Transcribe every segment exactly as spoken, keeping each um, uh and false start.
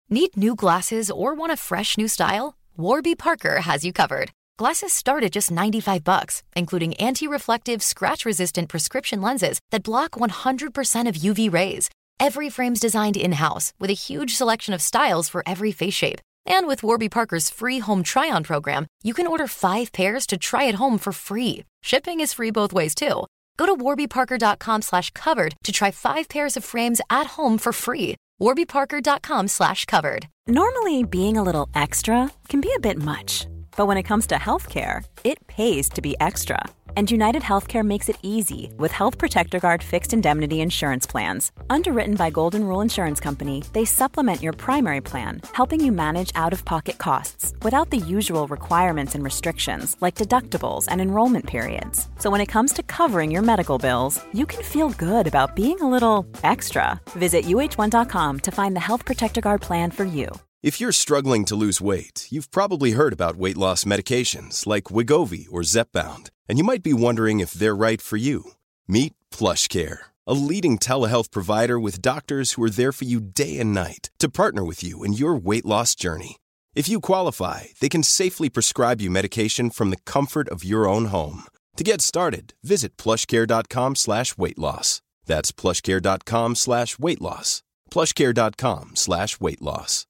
Need new glasses or want a fresh new style? Warby Parker has you covered. Glasses start at just ninety-five bucks, including anti-reflective, scratch-resistant prescription lenses that block one hundred percent of U V rays. Every frame's designed in-house with a huge selection of styles for every face shape. And with Warby Parker's free home try-on program, you can order five pairs to try at home for free. Shipping is free both ways, too. Go to warbyparker.com slash covered to try five pairs of frames at home for free. warbyparker.com slash covered. Normally, being a little extra can be a bit much. But when it comes to healthcare, it pays to be extra. And United Healthcare makes it easy with Health Protector Guard fixed indemnity insurance plans. Underwritten by Golden Rule Insurance Company, they supplement your primary plan, helping you manage out-of-pocket costs without the usual requirements and restrictions like deductibles and enrollment periods. So when it comes to covering your medical bills, you can feel good about being a little extra. Visit U H one dot com to find the Health Protector Guard plan for you. If you're struggling to lose weight, you've probably heard about weight loss medications like Wegovy or Zepbound, and you might be wondering if they're right for you. Meet PlushCare, a leading telehealth provider with doctors who are there for you day and night to partner with you in your weight loss journey. If you qualify, they can safely prescribe you medication from the comfort of your own home. To get started, visit plushcare.com slash weight loss. That's plushcare.com slash weight loss. plushcare.com slash weight loss.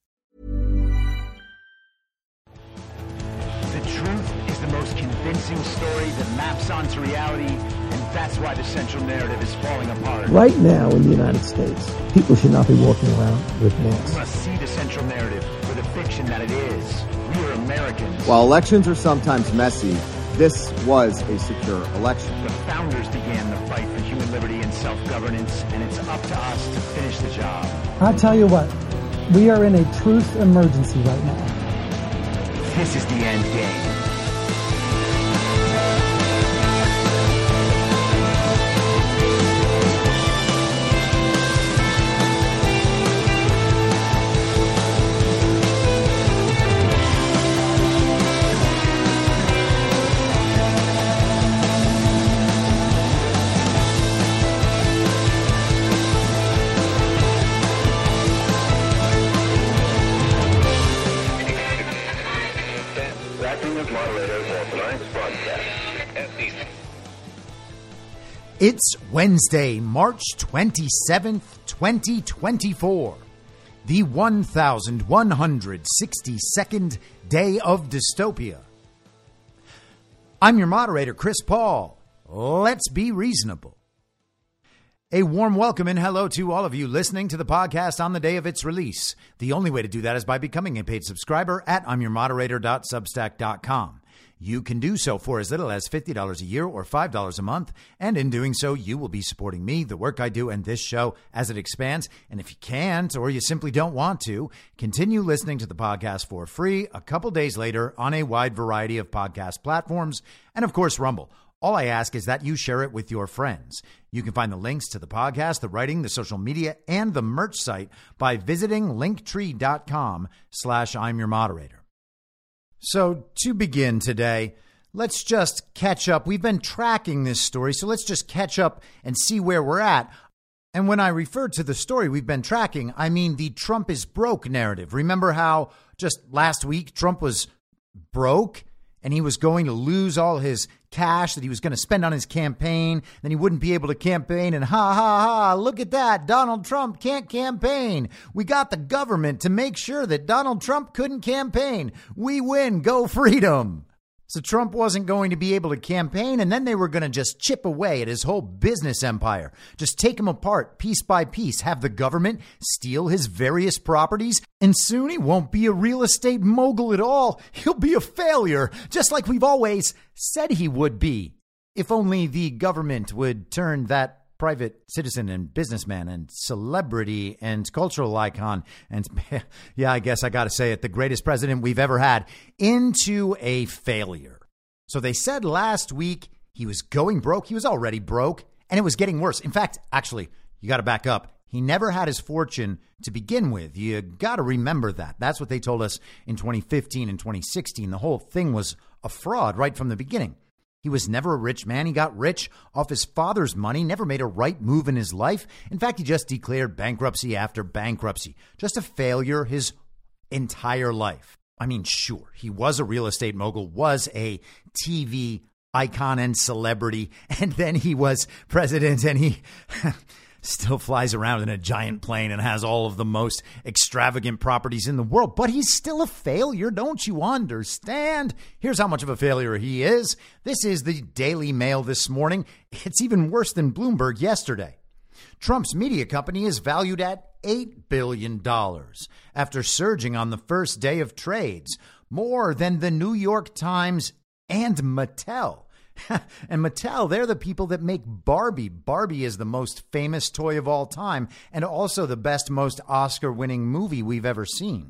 The truth is the most convincing story that maps onto reality, and that's why the central narrative is falling apart. Right now in the United States, people should not be walking around with masks. We must see the central narrative for the fiction that it is. We are Americans. While elections are sometimes messy, this was a secure election. The founders began the fight for human liberty and self-governance, and it's up to us to finish the job. I'll tell you what, we are in a truth emergency right now. This is the end game. It's Wednesday, March twenty-seventh, twenty twenty-four, the one thousand one hundred sixty-second day of dystopia. I'm your moderator, Chris Paul. Let's be reasonable. A warm welcome and hello to all of you listening to the podcast on the day of its release. The only way to do that is by becoming a paid subscriber at I'm your moderator dot substack dot com. You can do so for as little as fifty dollars a year or five dollars a month. And in doing so, you will be supporting me, the work I do, and this show as it expands. And if you can't, or you simply don't want to, continue listening to the podcast for free a couple days later on a wide variety of podcast platforms. And of course, Rumble. All I ask is that you share it with your friends. You can find the links to the podcast, the writing, the social media, and the merch site by visiting linktree.com slash I'm your moderator. So to begin today, let's just catch up. We've been tracking this story, so let's just catch up and see where we're at. And when I refer to the story we've been tracking, I mean the Trump is broke narrative. Remember how just last week Trump was broke and he was going to lose all his cash that he was going to spend on his campaign. Then he wouldn't be able to campaign. And ha, ha, ha, look at that. Donald Trump can't campaign. We got the government to make sure that Donald Trump couldn't campaign. We win. Go freedom. So Trump wasn't going to be able to campaign, and then they were going to just chip away at his whole business empire. Just take him apart piece by piece, have the government steal his various properties, and soon he won't be a real estate mogul at all. He'll be a failure, just like we've always said he would be. If only the government would turn that private citizen and businessman and celebrity and cultural icon and, yeah, I guess I got to say it, the greatest president we've ever had, into a failure. So they said last week he was going broke. He was already broke, and it was getting worse. In fact, actually, you got to back up. He never had his fortune to begin with. You got to remember that. That's what they told us in twenty fifteen and twenty sixteen. The whole thing was a fraud right from the beginning. He was never a rich man. He got rich off his father's money, never made a right move in his life. In fact, he just declared bankruptcy after bankruptcy. Just a failure his entire life. I mean, sure, he was a real estate mogul, was a T V icon and celebrity, and then he was president, and he still flies around in a giant plane and has all of the most extravagant properties in the world. But he's still a failure, don't you understand? Here's how much of a failure he is. This is the Daily Mail this morning. It's even worse than Bloomberg yesterday. Trump's media company is valued at eight billion dollars after surging on the first day of trades, more than the New York Times and Mattel. And Mattel, they're the people that make Barbie. Barbie is the most famous toy of all time and also the best, most Oscar-winning movie we've ever seen.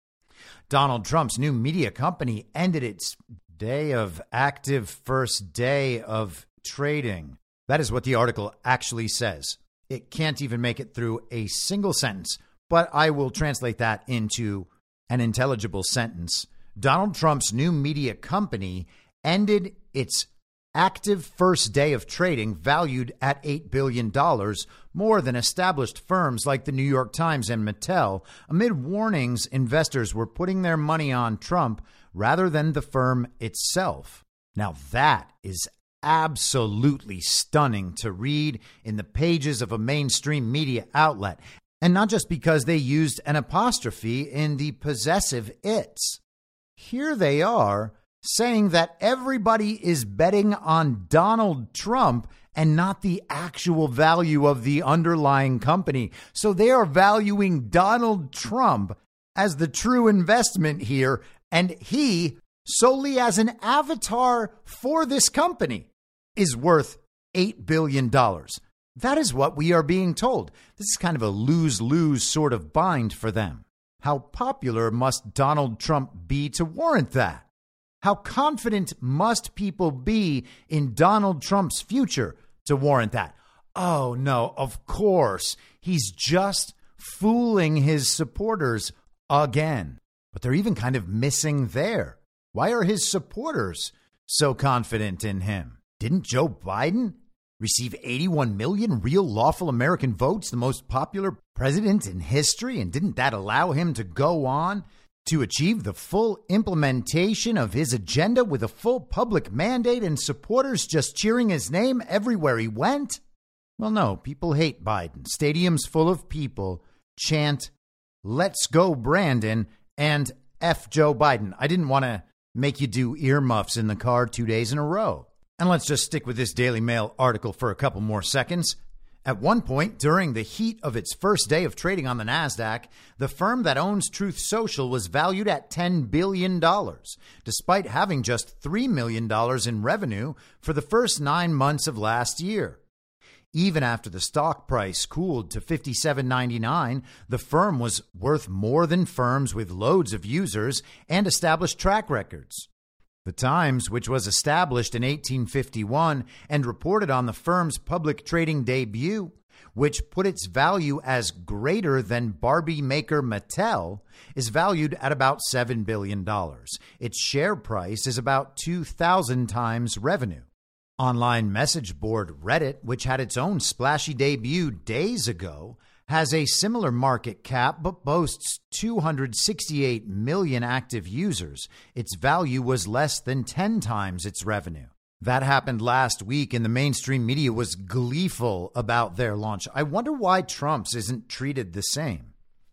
Donald Trump's new media company ended its day of active first day of trading. That is what the article actually says. It can't even make it through a single sentence, but I will translate that into an intelligible sentence. Donald Trump's new media company ended its active first day of trading valued at eight billion dollars, more than established firms like the New York Times and Mattel, amid warnings investors were putting their money on Trump rather than the firm itself. Now that is absolutely stunning to read in the pages of a mainstream media outlet, and not just because they used an apostrophe in the possessive it's. Here they are saying that everybody is betting on Donald Trump and not the actual value of the underlying company. So they are valuing Donald Trump as the true investment here, and he, solely as an avatar for this company, is worth eight billion dollars. That is what we are being told. This is kind of a lose-lose sort of bind for them. How popular must Donald Trump be to warrant that? How confident must people be in Donald Trump's future to warrant that? Oh, no, of course. He's just fooling his supporters again. But they're even kind of missing there. Why are his supporters so confident in him? Didn't Joe Biden receive eighty-one million real lawful American votes, the most popular president in history? And didn't that allow him to go on to achieve the full implementation of his agenda with a full public mandate and supporters just cheering his name everywhere he went? Well, no, people hate Biden. Stadiums full of people chant, "Let's go, Brandon," and F Joe Biden. I didn't want to make you do earmuffs in the car two days in a row. And let's just stick with this Daily Mail article for a couple more seconds. At one point, during the heat of its first day of trading on the NASDAQ, the firm that owns Truth Social was valued at ten billion dollars, despite having just three million dollars in revenue for the first nine months of last year. Even after the stock price cooled to fifty-seven ninety-nine, the firm was worth more than firms with loads of users and established track records. The Times, which was established in eighteen fifty-one and reported on the firm's public trading debut, which put its value as greater than Barbie maker Mattel, is valued at about seven billion dollars. Its share price is about two thousand times revenue. Online message board Reddit, which had its own splashy debut days ago, has a similar market cap but boasts two hundred sixty-eight million active users. Its value was less than ten times its revenue. That happened last week, and the mainstream media was gleeful about their launch. I wonder why Trump's isn't treated the same.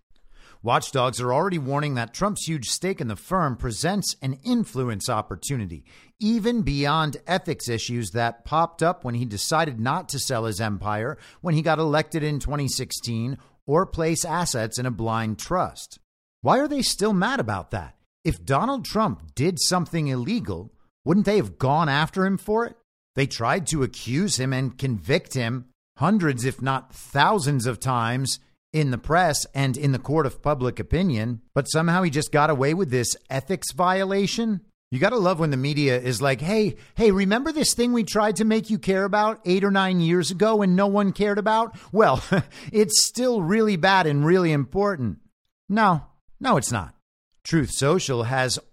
Watchdogs are already warning that Trump's huge stake in the firm presents an influence opportunity, even beyond ethics issues that popped up when he decided not to sell his empire when he got elected in twenty sixteen or place assets in a blind trust. Why are they still mad about that? If Donald Trump did something illegal, wouldn't they have gone after him for it? They tried to accuse him and convict him hundreds, if not thousands of times in the press and in the court of public opinion, but somehow he just got away with this ethics violation. You got to love when the media is like, hey, hey, remember this thing we tried to make you care about eight or nine years ago and no one cared about? Well, it's still really bad and really important. No, no, it's not. Truth Social has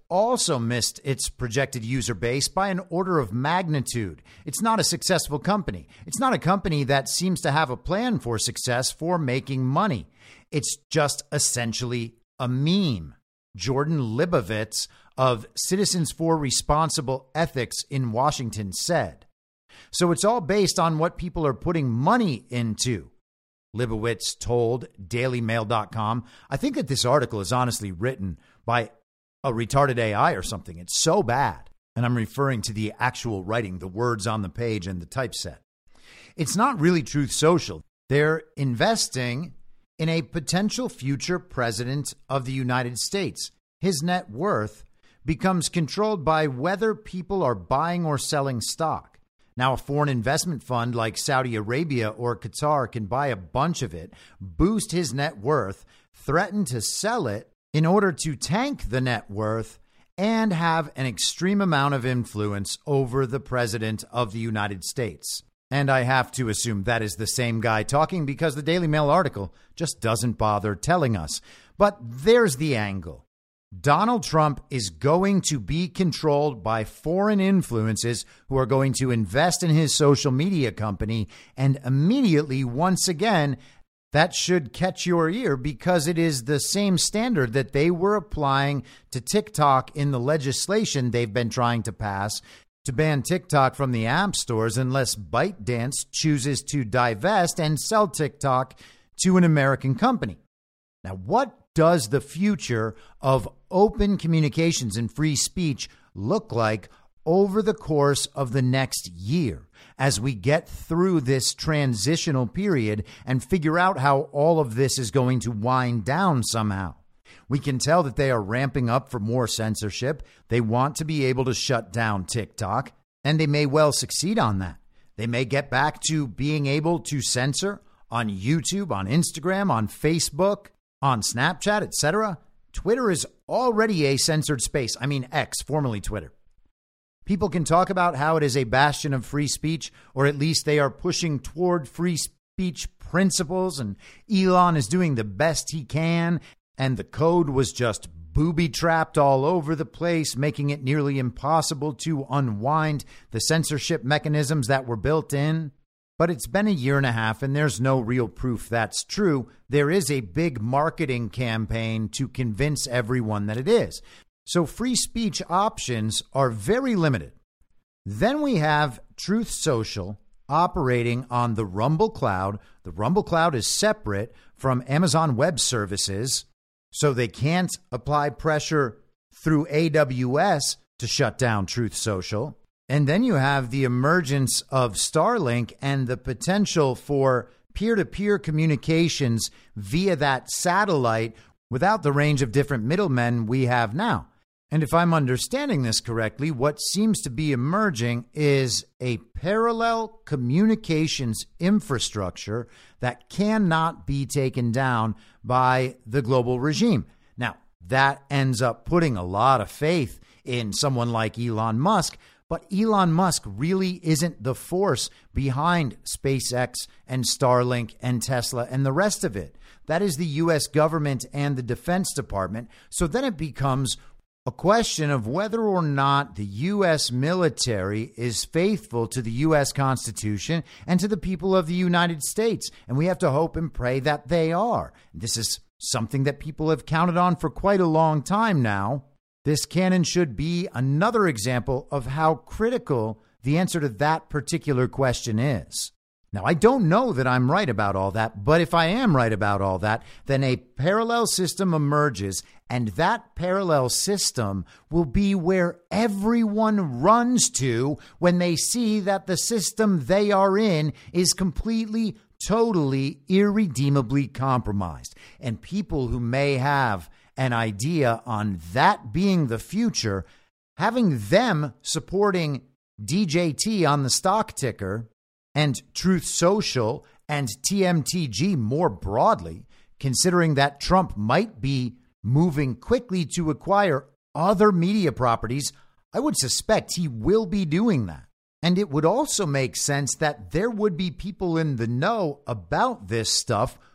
also missed its projected user base by an order of magnitude. It's not a successful company. It's not a company that seems to have a plan for success for making money. It's just essentially a meme. Jordan Libovitz of Citizens for Responsible Ethics in Washington said. So it's all based on what people are putting money into. Libowitz told Daily Mail dot com. I think that this article is honestly written by a retarded A I or something. It's so bad. And I'm referring to the actual writing, the words on the page and the typeset. It's not really Truth Social. They're investing in a potential future president of the United States. His net worth becomes controlled by whether people are buying or selling stock. Now, a foreign investment fund like Saudi Arabia or Qatar can buy a bunch of it, boost his net worth, threaten to sell it in order to tank the net worth, and have an extreme amount of influence over the president of the United States. And I have to assume that is the same guy talking because the Daily Mail article just doesn't bother telling us. But there's the angle. Donald Trump is going to be controlled by foreign influences who are going to invest in his social media company. And immediately, once again, that should catch your ear because it is the same standard that they were applying to TikTok in the legislation they've been trying to pass to ban TikTok from the app stores unless ByteDance chooses to divest and sell TikTok to an American company. Now, what does the future of open communications and free speech look like over the course of the next year as we get through this transitional period and figure out how all of this is going to wind down somehow? We can tell that they are ramping up for more censorship. They want to be able to shut down TikTok, and they may well succeed on that. They may get back to being able to censor on YouTube, on Instagram, on Facebook, on Snapchat, et cetera. Twitter is already a censored space. I mean, X, formerly Twitter. People can talk about how it is a bastion of free speech, or at least they are pushing toward free speech principles, and Elon is doing the best he can, and the code was just booby-trapped all over the place, making it nearly impossible to unwind the censorship mechanisms that were built in. But it's been a year and a half, and there's no real proof that's true. There is a big marketing campaign to convince everyone that it is. So free speech options are very limited. Then we have Truth Social operating on the Rumble Cloud. The Rumble Cloud is separate from Amazon Web Services, so they can't apply pressure through A W S to shut down Truth Social. And then you have the emergence of Starlink and the potential for peer-to-peer communications via that satellite without the range of different middlemen we have now. And if I'm understanding this correctly, what seems to be emerging is a parallel communications infrastructure that cannot be taken down by the global regime. Now, that ends up putting a lot of faith in someone like Elon Musk. But Elon Musk really isn't the force behind SpaceX and Starlink and Tesla and the rest of it. That is the U S government and the Defense Department. So then it becomes a question of whether or not the U S military is faithful to the U S Constitution and to the people of the United States. And we have to hope and pray that they are. This is something that people have counted on for quite a long time now. This canon should be another example of how critical the answer to that particular question is. Now, I don't know that I'm right about all that, but if I am right about all that, then a parallel system emerges, and that parallel system will be where everyone runs to when they see that the system they are in is completely, totally, irredeemably compromised. And people who may have an idea on that being the future, having them supporting D J T on the stock ticker and Truth Social and T M T G more broadly, considering that Trump might be moving quickly to acquire other media properties, I would suspect he will be doing that. And it would also make sense that there would be people in the know about this stuff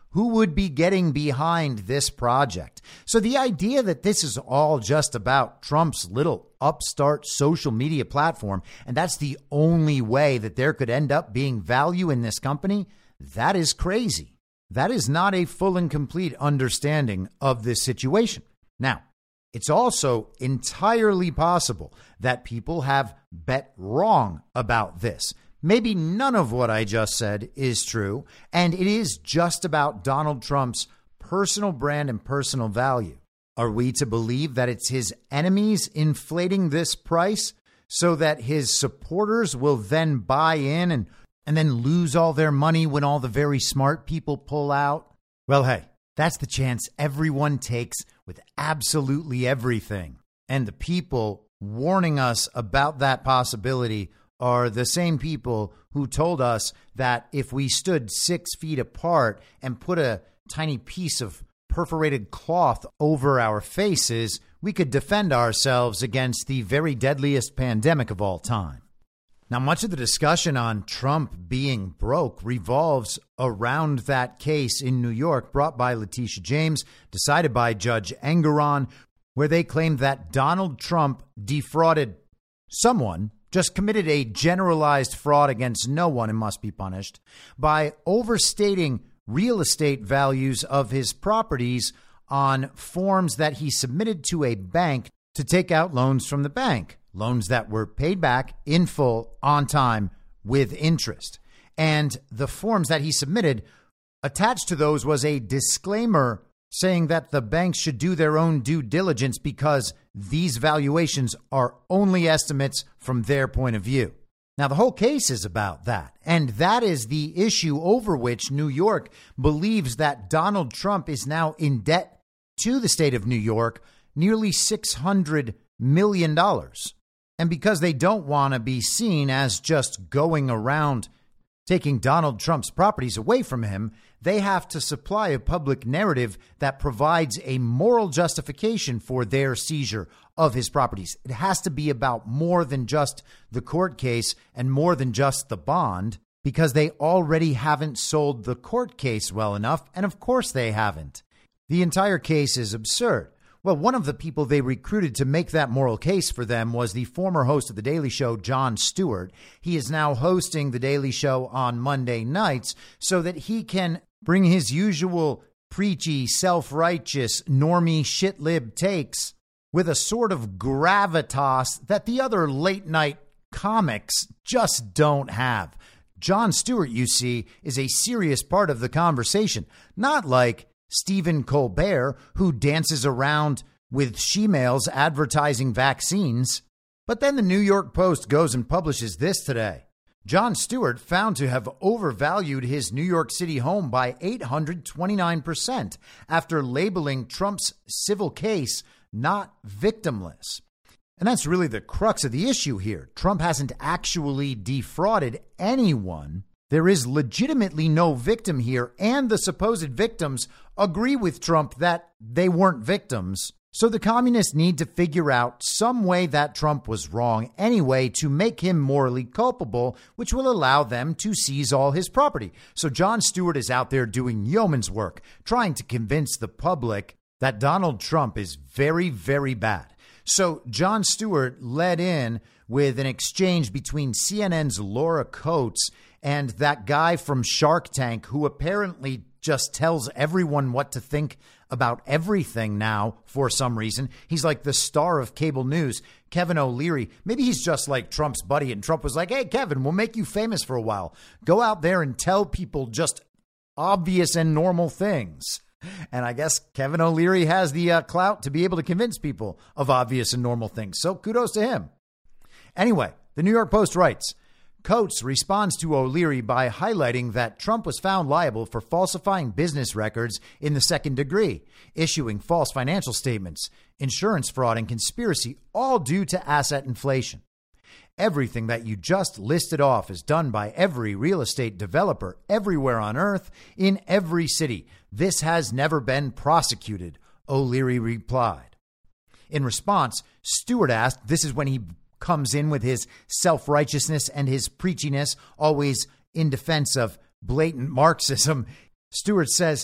who would be getting behind this project. So the idea that this is all just about Trump's little upstart social media platform, and that's the only way that there could end up being value in this company, that is crazy. That is not a full and complete understanding of this situation. Now, it's also entirely possible that people have bet wrong about this. Maybe none of what I just said is true, and it is just about Donald Trump's personal brand and personal value. Are we to believe that it's his enemies inflating this price so that his supporters will then buy in and, and then lose all their money when all the very smart people pull out? Well, hey, that's the chance everyone takes with absolutely everything. And the people warning us about that possibility are the same people who told us that if we stood six feet apart and put a tiny piece of perforated cloth over our faces, we could defend ourselves against the very deadliest pandemic of all time. Now, much of the discussion on Trump being broke revolves around that case in New York brought by Letitia James, decided by Judge Engoron, where they claimed that Donald Trump defrauded someone, just committed a generalized fraud against no one and must be punished, by overstating real estate values of his properties on forms that he submitted to a bank to take out loans from the bank, loans that were paid back in full on time with interest. And the forms that he submitted, attached to those was a disclaimer saying that the banks should do their own due diligence because these valuations are only estimates from their point of view. Now, the whole case is about that. And that is the issue over which New York believes that Donald Trump is now in debt to the state of New York, nearly six hundred million dollars. And because they don't want to be seen as just going around taking Donald Trump's properties away from him, they have to supply a public narrative that provides a moral justification for their seizure of his properties. It has to be about more than just the court case and more than just the bond, because they already haven't sold the court case well enough. And of course they haven't. The entire case is absurd. Well, one of the people they recruited to make that moral case for them was the former host of The Daily Show, Jon Stewart. He is now hosting The Daily Show on Monday nights so that he can bring his usual preachy, self-righteous, normie, shit-lib takes with a sort of gravitas that the other late-night comics just don't have. Jon Stewart, you see, is a serious part of the conversation, not like Stephen Colbert, who dances around with she-males advertising vaccines. But then the New York Post goes and publishes this today. Jon Stewart found to have overvalued his New York City home by eight hundred twenty-nine percent after labeling Trump's civil case not victimless. And that's really the crux of the issue here. Trump hasn't actually defrauded anyone. There is legitimately no victim here, and the supposed victims agree with Trump that they weren't victims. So the communists need to figure out some way that Trump was wrong anyway to make him morally culpable, which will allow them to seize all his property. So Jon Stewart is out there doing yeoman's work, trying to convince the public that Donald Trump is very, very bad. So Jon Stewart led in with an exchange between C N N's Laura Coates and that guy from Shark Tank who apparently just tells everyone what to think about everything now for some reason. He's like the star of cable news, Kevin O'Leary. Maybe he's just like Trump's buddy, and Trump was like, hey, Kevin, we'll make you famous for a while. Go out there and tell people just obvious and normal things. And I guess Kevin O'Leary has the uh, clout to be able to convince people of obvious and normal things. So kudos to him. Anyway, the New York Post writes, Coates responds to O'Leary by highlighting that Trump was found liable for falsifying business records in the second degree, issuing false financial statements, insurance fraud, and conspiracy, all due to asset inflation. Everything that you just listed off is done by every real estate developer everywhere on earth, in every city. This has never been prosecuted, O'Leary replied. In response, Stewart asked, this is when he comes in with his self-righteousness and his preachiness, always in defense of blatant Marxism. Stewart says,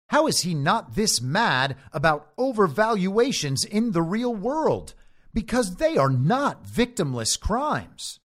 How is he not this mad about overvaluations in the real world? Because they are not victimless crimes.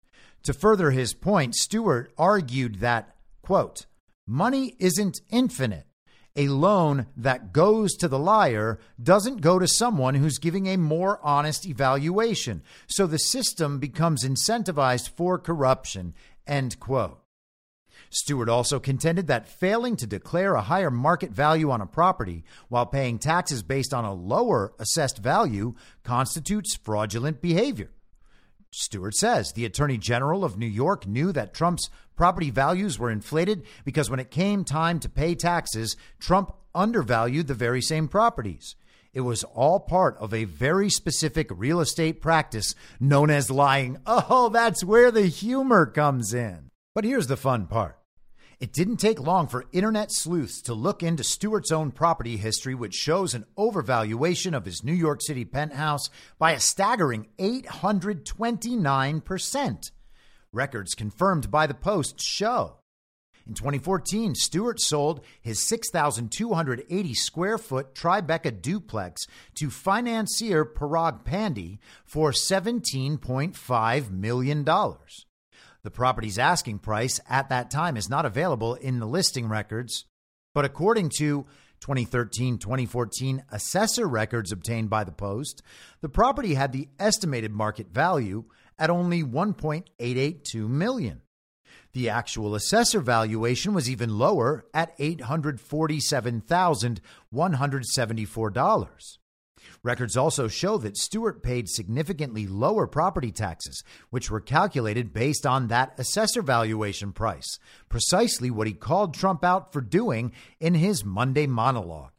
To further his point, Stewart argued that, quote, money isn't infinite. A loan that goes to the liar doesn't go to someone who's giving a more honest evaluation. So the system becomes incentivized for corruption, end quote. Stewart also contended that failing to declare a higher market value on a property while paying taxes based on a lower assessed value constitutes fraudulent behavior. Stewart says the Attorney General of New York knew that Trump's property values were inflated because when it came time to pay taxes, Trump undervalued the very same properties. It was all part of a very specific real estate practice known as lying. Oh, that's where the humor comes in. But here's the fun part. It didn't take long for internet sleuths to look into Stewart's own property history, which shows an overvaluation of his New York City penthouse by a staggering eight hundred twenty-nine percent. Records confirmed by the Post show. In twenty fourteen, Stewart sold his six thousand two hundred eighty square foot Tribeca duplex to financier Parag Pandey for seventeen point five million dollars. The property's asking price at that time is not available in the listing records, but according to twenty thirteen twenty fourteen assessor records obtained by the Post, the property had the estimated market value at only one point eight eight two million dollars. The actual assessor valuation was even lower at eight hundred forty-seven thousand one hundred seventy-four dollars. Records also show that Stewart paid significantly lower property taxes, which were calculated based on that assessor valuation price, precisely what he called Trump out for doing in his Monday monologue.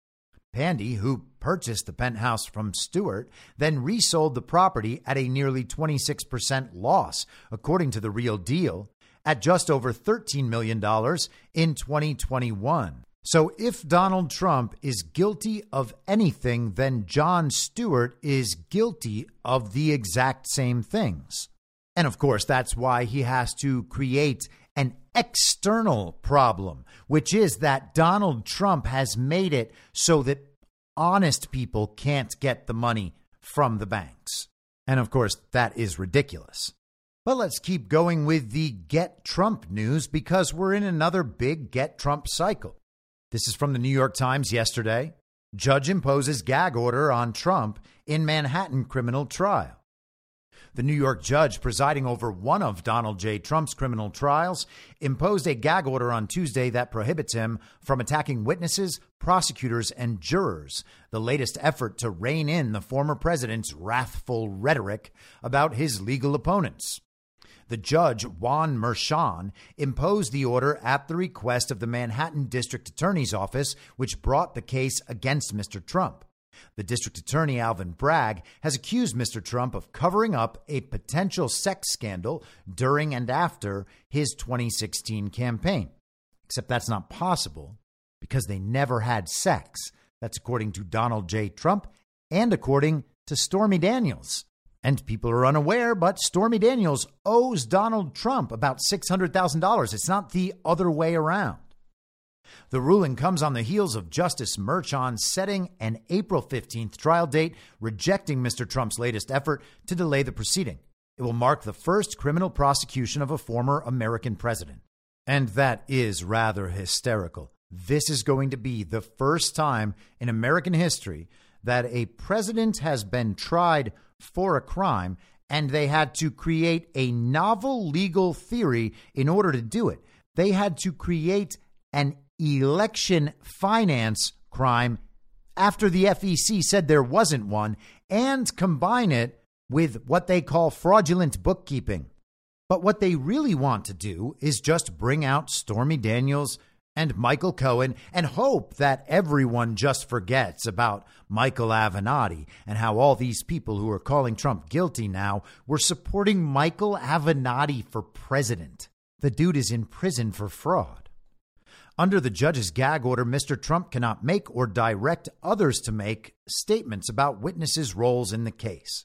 Pandey, who purchased the penthouse from Stewart, then resold the property at a nearly twenty-six percent loss, according to The Real Deal, at just over thirteen million dollars in twenty twenty-one. So if Donald Trump is guilty of anything, then Jon Stewart is guilty of the exact same things. And of course, that's why he has to create an external problem, which is that Donald Trump has made it so that honest people can't get the money from the banks. And of course, that is ridiculous. But let's keep going with the Get Trump news because we're in another big Get Trump cycle. This is from the New York Times yesterday. Judge imposes gag order on Trump in Manhattan criminal trial. The New York judge presiding over one of Donald J. Trump's criminal trials imposed a gag order on Tuesday that prohibits him from attacking witnesses, prosecutors, and jurors, the latest effort to rein in the former president's wrathful rhetoric about his legal opponents. The judge, Juan Merchan, imposed the order at the request of the Manhattan District Attorney's Office, which brought the case against Mister Trump. The district attorney, Alvin Bragg, has accused Mister Trump of covering up a potential sex scandal during and after his twenty sixteen campaign. Except that's not possible because they never had sex. That's according to Donald J. Trump and according to Stormy Daniels. And people are unaware, but Stormy Daniels owes Donald Trump about six hundred thousand dollars. It's not the other way around. The ruling comes on the heels of Justice Merchan setting an April fifteenth trial date, rejecting Mister Trump's latest effort to delay the proceeding. It will mark the first criminal prosecution of a former American president. And that is rather hysterical. This is going to be the first time in American history that a president has been tried for a crime, and they had to create a novel legal theory in order to do it. They had to create an election finance crime after the F E C said there wasn't one, and combine it with what they call fraudulent bookkeeping. But what they really want to do is just bring out Stormy Daniels and Michael Cohen and hope that everyone just forgets about Michael Avenatti and how all these people who are calling Trump guilty now were supporting Michael Avenatti for president. The dude is in prison for fraud. Under the judge's gag order, Mister Trump cannot make or direct others to make statements about witnesses' roles in the case.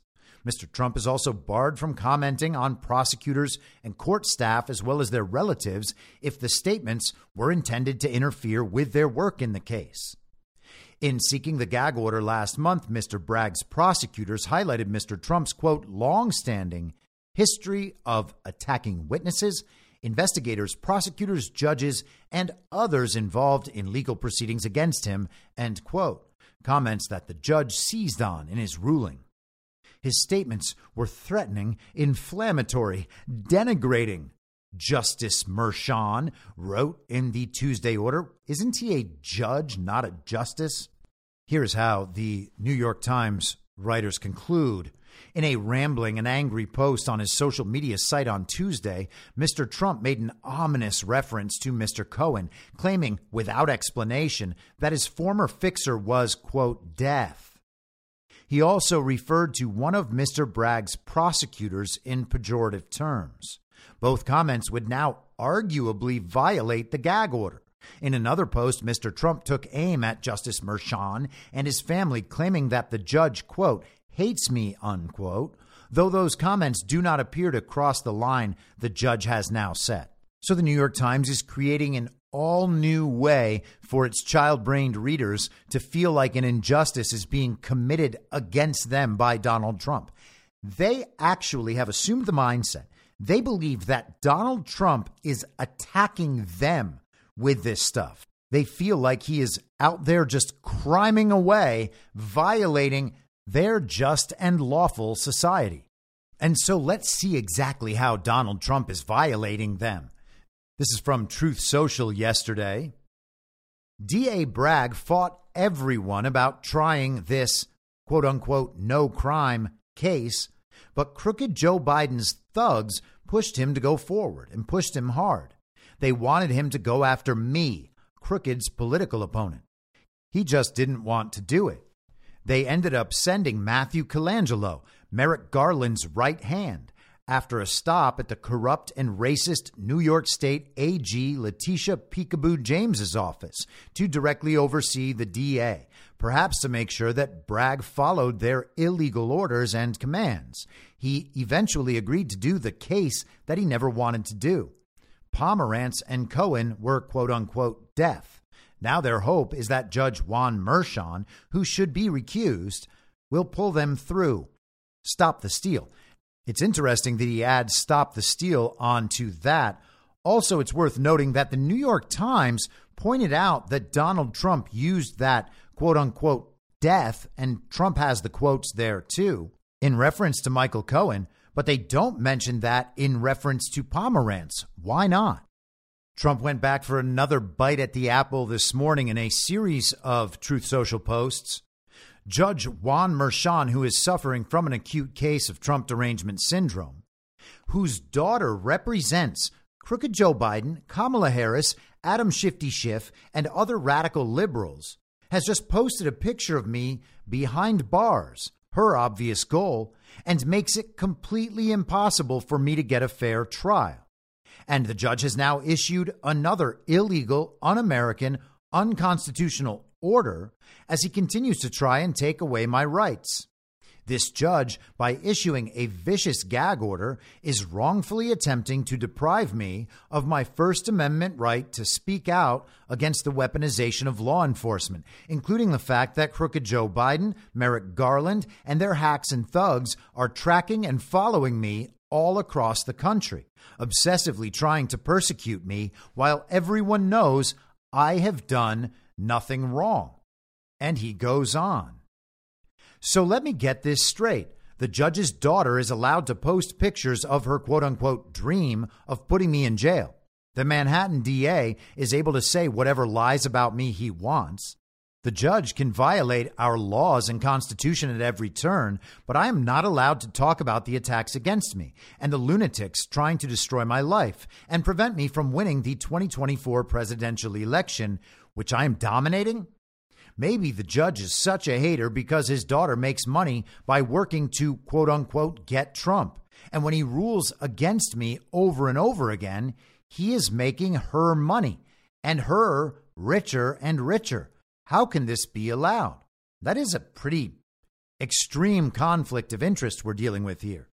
Mister Trump is also barred from commenting on prosecutors and court staff as well as their relatives if the statements were intended to interfere with their work in the case. In seeking the gag order last month, Mister Bragg's prosecutors highlighted Mister Trump's, quote, long-standing history of attacking witnesses, investigators, prosecutors, judges, and others involved in legal proceedings against him, end quote, comments that the judge seized on in his ruling. His statements were threatening, inflammatory, denigrating. Justice Merchan wrote in the Tuesday order, isn't he a judge, not a justice? Here's how the New York Times writers conclude. In a rambling and angry post on his social media site on Tuesday, Mister Trump made an ominous reference to Mister Cohen, claiming without explanation that his former fixer was, quote, deaf. He also referred to one of Mister Bragg's prosecutors in pejorative terms. Both comments would now arguably violate the gag order. In another post, Mister Trump took aim at Justice Merchan and his family, claiming that the judge, quote, hates me, unquote, though those comments do not appear to cross the line the judge has now set. So the New York Times is creating an all-new way for its child-brained readers to feel like an injustice is being committed against them by Donald Trump. They actually have assumed the mindset. They believe that Donald Trump is attacking them with this stuff. They feel like he is out there just criming away, violating their just and lawful society. And so let's see exactly how Donald Trump is violating them. This is from Truth Social yesterday. D A Bragg fought everyone about trying this quote unquote no crime case, but crooked Joe Biden's thugs pushed him to go forward and pushed him hard. They wanted him to go after me, Crooked's political opponent. He just didn't want to do it. They ended up sending Matthew Colangelo, Merrick Garland's right hand, after a stop at the corrupt and racist New York State A G Letitia Peekaboo James's office to directly oversee the D A, perhaps to make sure that Bragg followed their illegal orders and commands. He eventually agreed to do the case that he never wanted to do. Pomerantz and Cohen were quote unquote deaf. Now their hope is that Judge Juan Merchan, who should be recused, will pull them through. Stop the steal. It's interesting that he adds stop the steal onto that. Also, it's worth noting that the New York Times pointed out that Donald Trump used that quote unquote death, and Trump has the quotes there too, in reference to Michael Cohen, but they don't mention that in reference to Pomerantz. Why not? Trump went back for another bite at the apple this morning in a series of Truth Social posts. Judge Juan Merchan, who is suffering from an acute case of Trump derangement syndrome, whose daughter represents crooked Joe Biden, Kamala Harris, Adam Shifty Schiff, and other radical liberals, has just posted a picture of me behind bars, her obvious goal, and makes it completely impossible for me to get a fair trial. And the judge has now issued another illegal, un-American, unconstitutional order as he continues to try and take away my rights. This judge, by issuing a vicious gag order, is wrongfully attempting to deprive me of my First Amendment right to speak out against the weaponization of law enforcement, including the fact that crooked Joe Biden, Merrick Garland, and their hacks and thugs are tracking and following me all across the country, obsessively trying to persecute me while everyone knows I have done nothing wrong. And he goes on. So let me get this straight. The judge's daughter is allowed to post pictures of her quote unquote dream of putting me in jail. The Manhattan D A is able to say whatever lies about me he wants. The judge can violate our laws and Constitution at every turn, but I am not allowed to talk about the attacks against me and the lunatics trying to destroy my life and prevent me from winning the twenty twenty-four presidential election, which I am dominating. Maybe the judge is such a hater because his daughter makes money by working to, quote unquote, get Trump. And when he rules against me over and over again, he is making her money and her richer and richer. How can this be allowed? That is a pretty extreme conflict of interest we're dealing with here.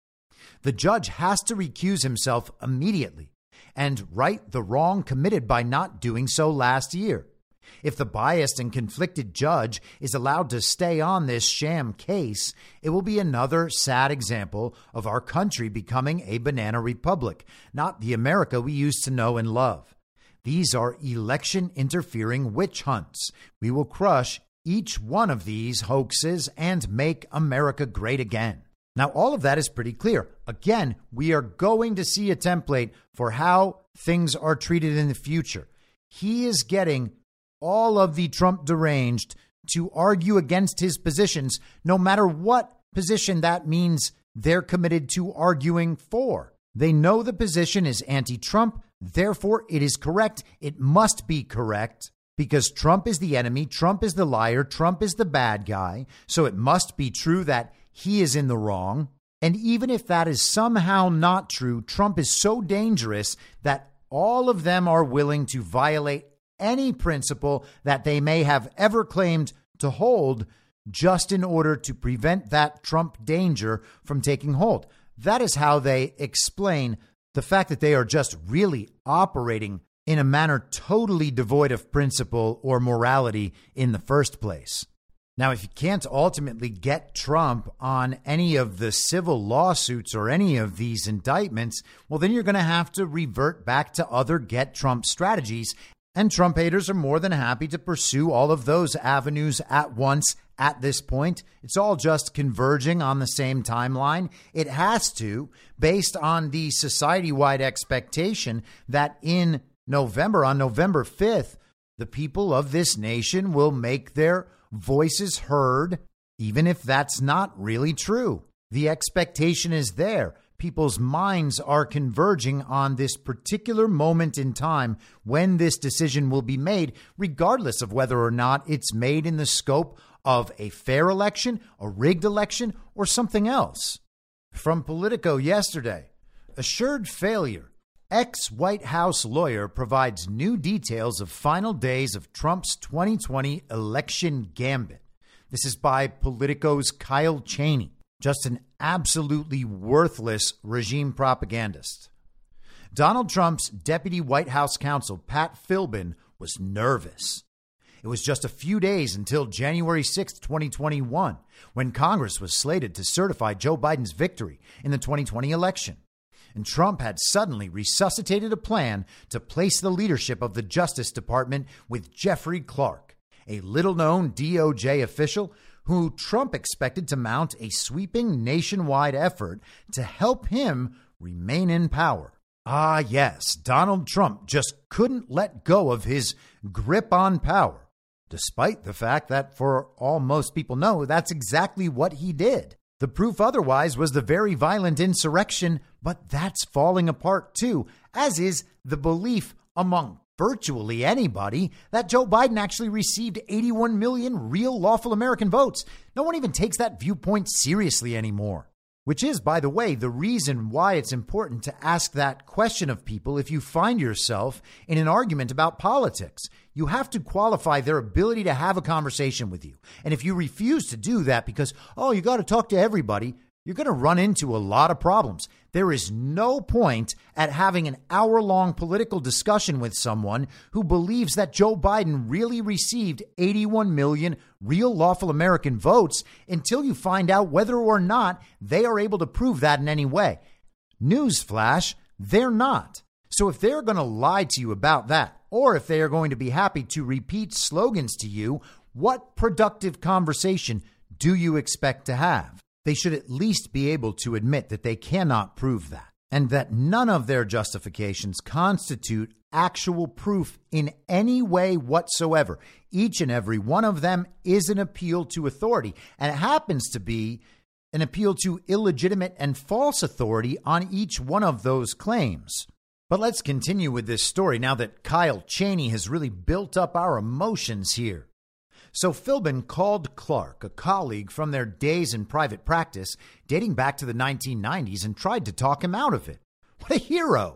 The judge has to recuse himself immediately and right the wrong committed by not doing so last year. If the biased and conflicted judge is allowed to stay on this sham case, it will be another sad example of our country becoming a banana republic, not the America we used to know and love. These are election interfering witch hunts. We will crush each one of these hoaxes and make America great again. Now, all of that is pretty clear. Again, we are going to see a template for how things are treated in the future. He is getting all of the Trump deranged to argue against his positions, no matter what position that means they're committed to arguing for. They know the position is anti-Trump, therefore it is correct. It must be correct because Trump is the enemy, Trump is the liar, Trump is the bad guy, so it must be true that he is in the wrong. And even if that is somehow not true, Trump is so dangerous that all of them are willing to violate any principle that they may have ever claimed to hold just in order to prevent that Trump danger from taking hold. That is how they explain the fact that they are just really operating in a manner totally devoid of principle or morality in the first place. Now, if you can't ultimately get Trump on any of the civil lawsuits or any of these indictments, well, then you're going to have to revert back to other get Trump strategies. And Trump haters are more than happy to pursue all of those avenues at once at this point. It's all just converging on the same timeline. It has to, based on the society-wide expectation that in November, on November fifth, the people of this nation will make their voices heard, even if that's not really true. The expectation is there. People's minds are converging on this particular moment in time when this decision will be made, regardless of whether or not it's made in the scope of a fair election, a rigged election, or something else. From Politico yesterday, assured failure. Ex-White House lawyer provides new details of final days of Trump's twenty twenty election gambit. This is by Politico's Kyle Cheney. Just an absolutely worthless regime propagandist. Donald Trump's deputy White House counsel, Pat Philbin, was nervous. It was just a few days until January sixth, twenty twenty-one, when Congress was slated to certify Joe Biden's victory in the twenty twenty election. And Trump had suddenly resuscitated a plan to place the leadership of the Justice Department with Jeffrey Clark, a little-known D O J official who Trump expected to mount a sweeping nationwide effort to help him remain in power. Ah, yes, Donald Trump just couldn't let go of his grip on power, despite the fact that, for all most people know, that's exactly what he did. The proof otherwise was the very violent insurrection, but that's falling apart too, as is the belief among virtually anybody that Joe Biden actually received eighty-one million real lawful American votes. No one even takes that viewpoint seriously anymore. Which is, by the way, the reason why it's important to ask that question of people if you find yourself in an argument about politics. You have to qualify their ability to have a conversation with you. And if you refuse to do that because, oh, you got to talk to everybody, you're going to run into a lot of problems. There is no point at having an hour-long political discussion with someone who believes that Joe Biden really received eighty-one million real lawful American votes until you find out whether or not they are able to prove that in any way. Newsflash, they're not. So if they're going to lie to you about that, or if they are going to be happy to repeat slogans to you, what productive conversation do you expect to have? They should at least be able to admit that they cannot prove that, and that none of their justifications constitute actual proof in any way whatsoever. Each and every one of them is an appeal to authority, and it happens to be an appeal to illegitimate and false authority on each one of those claims. But let's continue with this story now that Kyle Cheney has really built up our emotions here. So Philbin called Clark, a colleague from their days in private practice dating back to the nineteen nineties, and tried to talk him out of it. What a hero.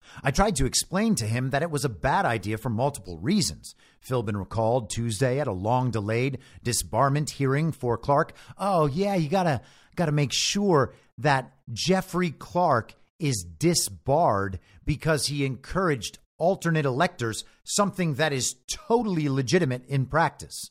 I tried to explain to him that it was a bad idea for multiple reasons. Philbin recalled Tuesday at a long-delayed disbarment hearing for Clark. Oh, yeah, you gotta gotta make sure that Jeffrey Clark is disbarred because he encouraged alternate electors, something that is totally legitimate in practice.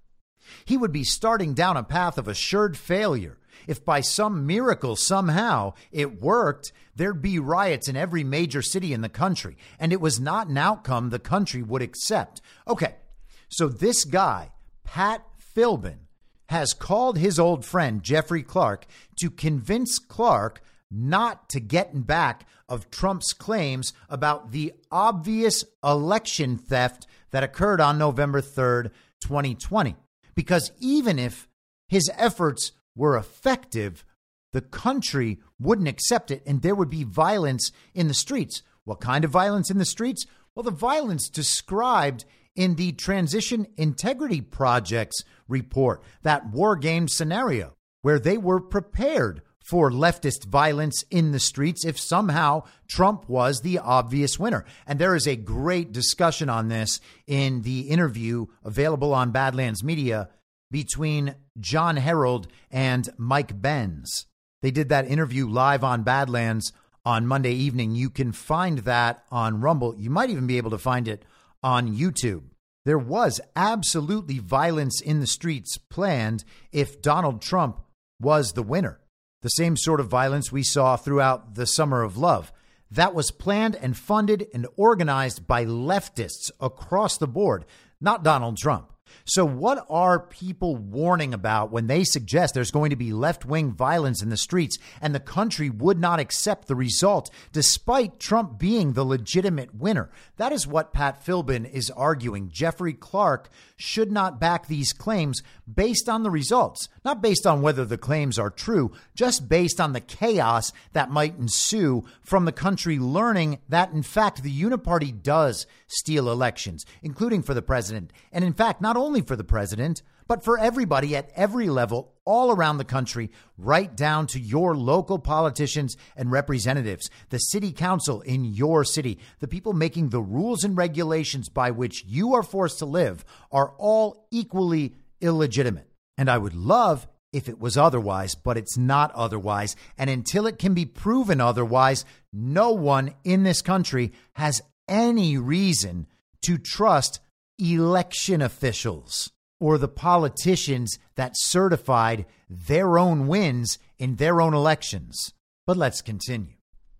He would be starting down a path of assured failure. If by some miracle somehow it worked, there'd be riots in every major city in the country, and it was not an outcome the country would accept. Okay, so this guy, Pat Philbin, has called his old friend Jeffrey Clark to convince Clark not to get in back of Trump's claims about the obvious election theft that occurred on November third, twenty twenty. Because even if his efforts were effective, the country wouldn't accept it and there would be violence in the streets. What kind of violence in the streets? Well, the violence described in the Transition Integrity Project's report, that war game scenario where they were prepared for leftist violence in the streets if somehow Trump was the obvious winner. And there is a great discussion on this in the interview available on Badlands Media between John Harold and Mike Benz. They did that interview live on Badlands on Monday evening. You can find that on Rumble. You might even be able to find it on YouTube. There was absolutely violence in the streets planned if Donald Trump was the winner. The same sort of violence we saw throughout the Summer of Love. That was planned and funded and organized by leftists across the board, not Donald Trump. So what are people warning about when they suggest there's going to be left-wing violence in the streets and the country would not accept the result despite Trump being the legitimate winner? That is what Pat Philbin is arguing. Jeffrey Clark should not back these claims based on the results, not based on whether the claims are true, just based on the chaos that might ensue from the country learning that, in fact, the uniparty does steal elections, including for the president. And in fact, not only for the president, but for everybody at every level all around the country, right down to your local politicians and representatives, the city council in your city, the people making the rules and regulations by which you are forced to live are all equally illegitimate. And I would love if it was otherwise, but it's not otherwise. And until it can be proven otherwise, no one in this country has any reason to trust election officials or the politicians that certified their own wins in their own elections. But let's continue.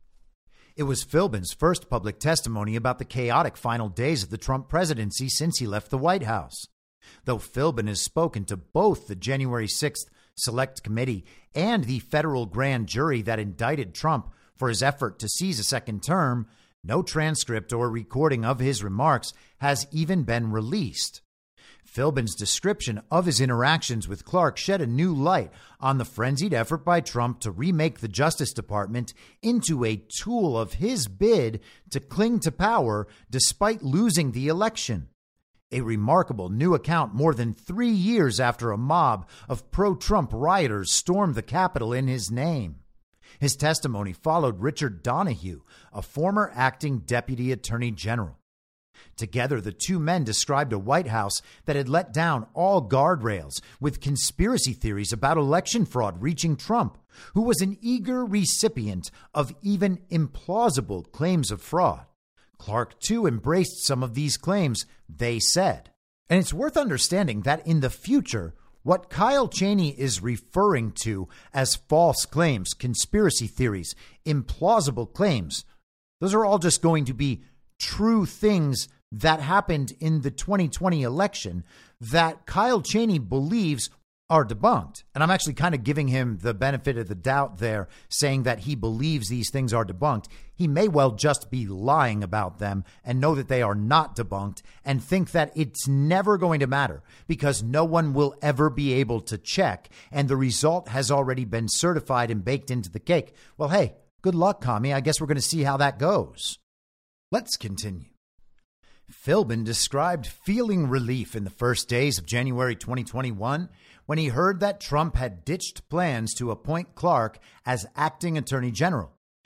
It was Philbin's first public testimony about the chaotic final days of the Trump presidency since he left the White House. Though Philbin has spoken to both the January sixth Select Committee and the federal grand jury that indicted Trump for his effort to seize a second term, no transcript or recording of his remarks has even been released. Philbin's description of his interactions with Clark shed a new light on the frenzied effort by Trump to remake the Justice Department into a tool of his bid to cling to power despite losing the election. A remarkable new account more than three years after a mob of pro-Trump rioters stormed the Capitol in his name. His testimony followed Richard Donahue, a former acting deputy attorney general. Together, the two men described a White House that had let down all guardrails, with conspiracy theories about election fraud reaching Trump, who was an eager recipient of even implausible claims of fraud. Clark, too, embraced some of these claims, they said. And it's worth understanding that in the future, what Kyle Cheney is referring to as false claims, conspiracy theories, implausible claims, those are all just going to be true things that happened in the twenty twenty election that Kyle Cheney believes are debunked. And I'm actually kind of giving him the benefit of the doubt there, saying that he believes these things are debunked. He may well just be lying about them and know that they are not debunked and think that it's never going to matter because no one will ever be able to check and the result has already been certified and baked into the cake. Well, hey, good luck, Commie. I guess we're going to see how that goes. Let's continue. Philbin described feeling relief in the first days of January twenty twenty-one when he heard that Trump had ditched plans to appoint Clark as acting attorney general.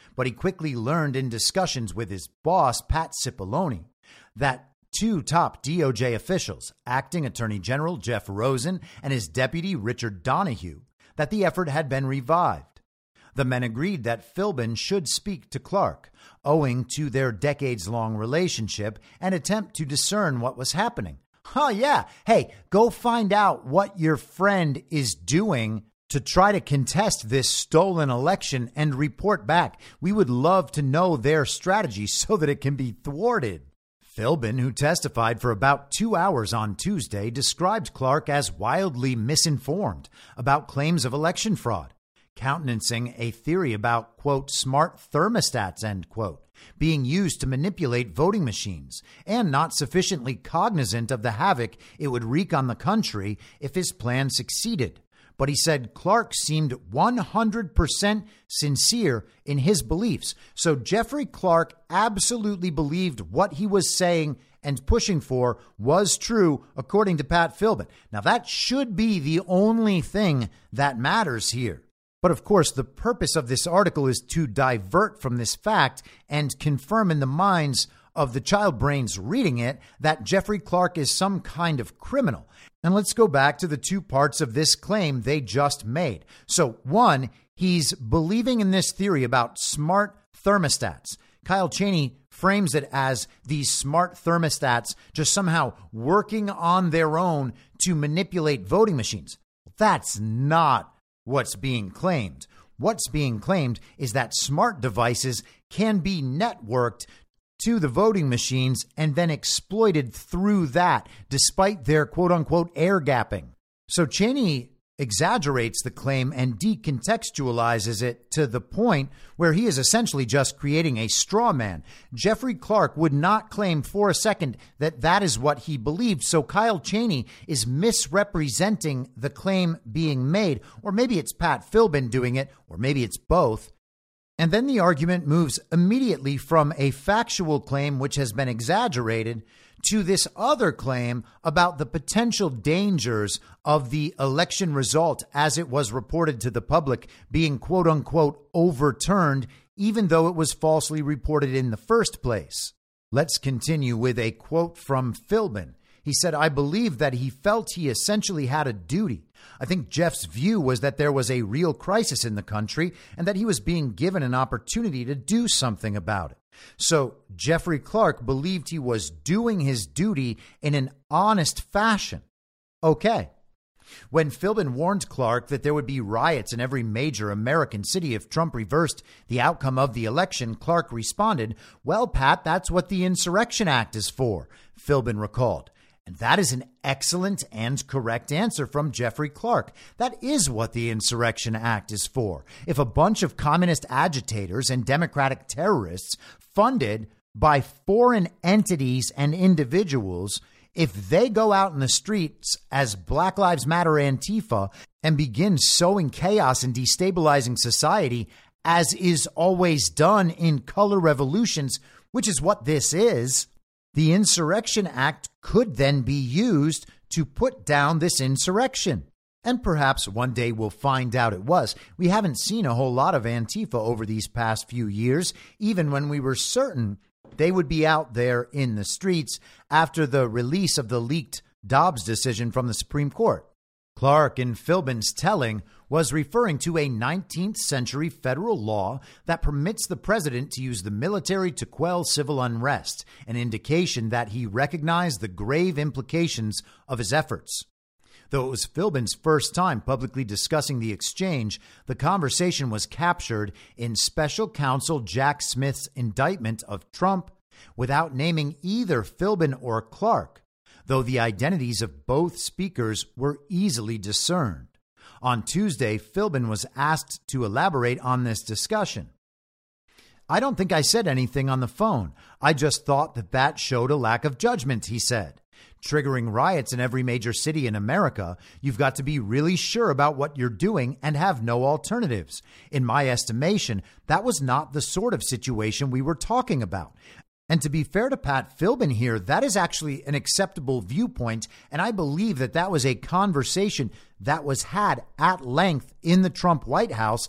But he quickly learned in discussions with his boss, Pat Cipollone, that two top D O J officials, Acting Attorney General Jeff Rosen and his deputy Richard Donahue, that the effort had been revived. The men agreed that Philbin should speak to Clark, owing to their decades-long relationship, and attempt to discern what was happening. Oh, yeah. Hey, go find out what your friend is doing to try to contest this stolen election and report back. We would love to know their strategy so that it can be thwarted. Philbin, who testified for about two hours on Tuesday, described Clark as wildly misinformed about claims of election fraud, countenancing a theory about, quote, smart thermostats, end quote, being used to manipulate voting machines, and not sufficiently cognizant of the havoc it would wreak on the country if his plan succeeded. But he said Clark seemed one hundred percent sincere in his beliefs. So Jeffrey Clark absolutely believed what he was saying and pushing for was true, according to Pat Philbin. Now, that should be the only thing that matters here. But of course, the purpose of this article is to divert from this fact and confirm in the minds of the child brains reading it that Jeffrey Clark is some kind of criminal. And let's go back to the two parts of this claim they just made. So one, he's believing in this theory about smart thermostats. Kyle Cheney frames it as these smart thermostats just somehow working on their own to manipulate voting machines. That's not what's being claimed. What's being claimed is that smart devices can be networked to the voting machines and then exploited through that, despite their quote-unquote air gapping. So Cheney exaggerates the claim and decontextualizes it to the point where he is essentially just creating a straw man. Jeffrey Clark would not claim for a second that that is what he believed. So Kyle Cheney is misrepresenting the claim being made, or maybe it's Pat Philbin doing it, or maybe it's both. And then the argument moves immediately from a factual claim, which has been exaggerated, to this other claim about the potential dangers of the election result as it was reported to the public being, quote unquote, overturned, even though it was falsely reported in the first place. Let's continue with a quote from Philbin. He said, I believe that he felt he essentially had a duty. I think Jeff's view was that there was a real crisis in the country and that he was being given an opportunity to do something about it. So Jeffrey Clark believed he was doing his duty in an honest fashion. Okay. When Philbin warned Clark that there would be riots in every major American city if Trump reversed the outcome of the election, Clark responded, well, Pat, that's what the Insurrection Act is for, Philbin recalled. And that is an excellent and correct answer from Jeffrey Clark. That is what the Insurrection Act is for. If a bunch of communist agitators and democratic terrorists funded by foreign entities and individuals, if they go out in the streets as Black Lives Matter Antifa and begin sowing chaos and destabilizing society, as is always done in color revolutions, which is what this is, the Insurrection Act could then be used to put down this insurrection. And perhaps one day we'll find out it was. We haven't seen a whole lot of Antifa over these past few years, even when we were certain they would be out there in the streets after the release of the leaked Dobbs decision from the Supreme Court. Clark, in Philbin's telling, was referring to a nineteenth century federal law that permits the president to use the military to quell civil unrest, an indication that he recognized the grave implications of his efforts. Though it was Philbin's first time publicly discussing the exchange, the conversation was captured in special counsel Jack Smith's indictment of Trump without naming either Philbin or Clark, though the identities of both speakers were easily discerned. On Tuesday, Philbin was asked to elaborate on this discussion. I don't think I said anything on the phone. I just thought that that showed a lack of judgment, he said. Triggering riots in every major city in America, you've got to be really sure about what you're doing and have no alternatives. In my estimation, that was not the sort of situation we were talking about. And to be fair to Pat Philbin here, that is actually an acceptable viewpoint, and I believe that that was a conversation that was had at length in the Trump White House,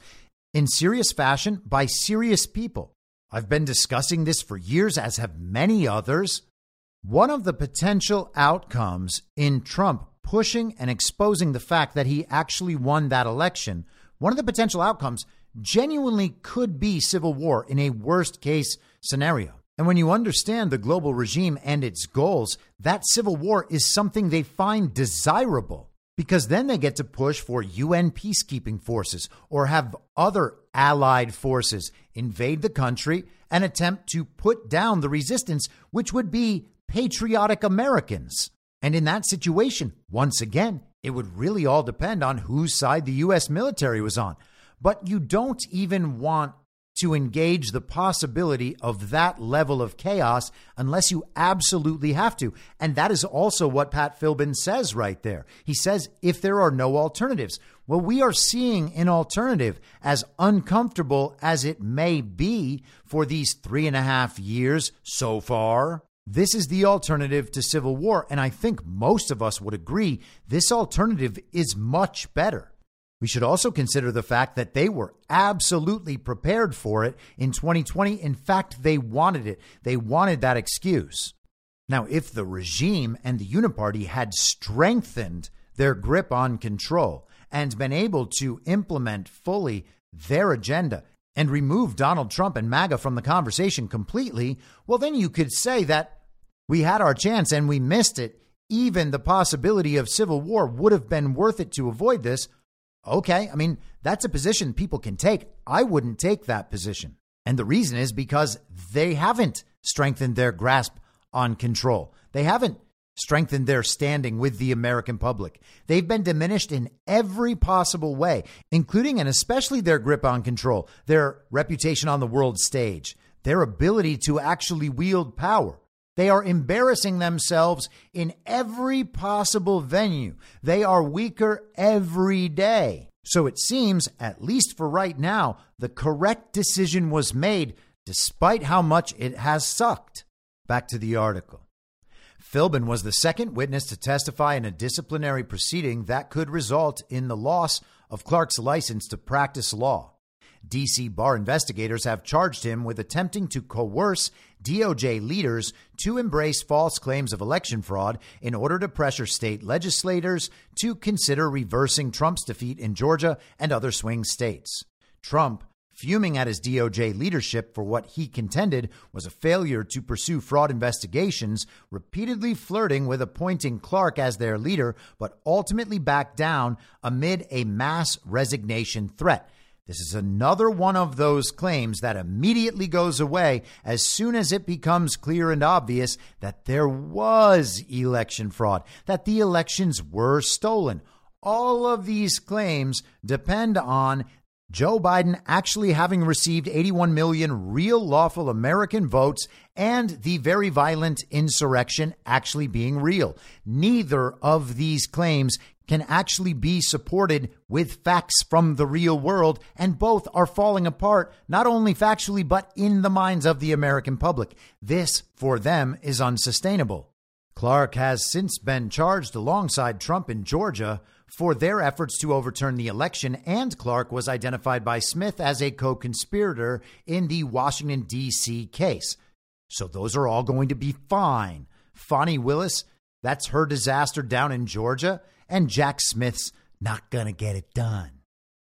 in serious fashion by serious people. I've been discussing this for years, as have many others. One of the potential outcomes in Trump pushing and exposing the fact that he actually won that election, one of the potential outcomes genuinely could be civil war in a worst case scenario. And when you understand the global regime and its goals, that civil war is something they find desirable, because then they get to push for U N peacekeeping forces or have other allied forces invade the country and attempt to put down the resistance, which would be patriotic Americans. And in that situation, once again, it would really all depend on whose side the U S military was on. But you don't even want to engage the possibility of that level of chaos unless you absolutely have to. And that is also what Pat Philbin says right there. He says, if there are no alternatives. Well, we are seeing an alternative, as uncomfortable as it may be for these three and a half years so far. This is the alternative to civil war. And I think most of us would agree this alternative is much better. We should also consider the fact that they were absolutely prepared for it in twenty twenty. In fact, they wanted it. They wanted that excuse. Now, if the regime and the Uniparty had strengthened their grip on control and been able to implement fully their agenda and remove Donald Trump and MAGA from the conversation completely, well, then you could say that we had our chance and we missed it. Even the possibility of civil war would have been worth it to avoid this. Okay, I mean, that's a position people can take. I wouldn't take that position. And the reason is because they haven't strengthened their grasp on control. They haven't strengthened their standing with the American public. They've been diminished in every possible way, including and especially their grip on control, their reputation on the world stage, their ability to actually wield power. They are embarrassing themselves in every possible venue. They are weaker every day. So it seems, at least for right now, the correct decision was made, despite how much it has sucked. Back to the article. Philbin was the second witness to testify in a disciplinary proceeding that could result in the loss of Clark's license to practice law. D C bar investigators have charged him with attempting to coerce D O J leaders to embrace false claims of election fraud in order to pressure state legislators to consider reversing Trump's defeat in Georgia and other swing states. Trump, fuming at his D O J leadership for what he contended was a failure to pursue fraud investigations, repeatedly flirting with appointing Clark as their leader, but ultimately backed down amid a mass resignation threat. This is another one of those claims that immediately goes away as soon as it becomes clear and obvious that there was election fraud, that the elections were stolen. All of these claims depend on Joe Biden actually having received eighty-one million real lawful American votes and the very violent insurrection actually being real. Neither of these claims can actually be supported with facts from the real world, and both are falling apart, not only factually, but in the minds of the American public. This, for them, is unsustainable. Clark has since been charged alongside Trump in Georgia for their efforts to overturn the election, and Clark was identified by Smith as a co-conspirator in the Washington, D C case. So those are all going to be fine. Fani Willis, that's her disaster down in Georgia, and Jack Smith's not going to get it done.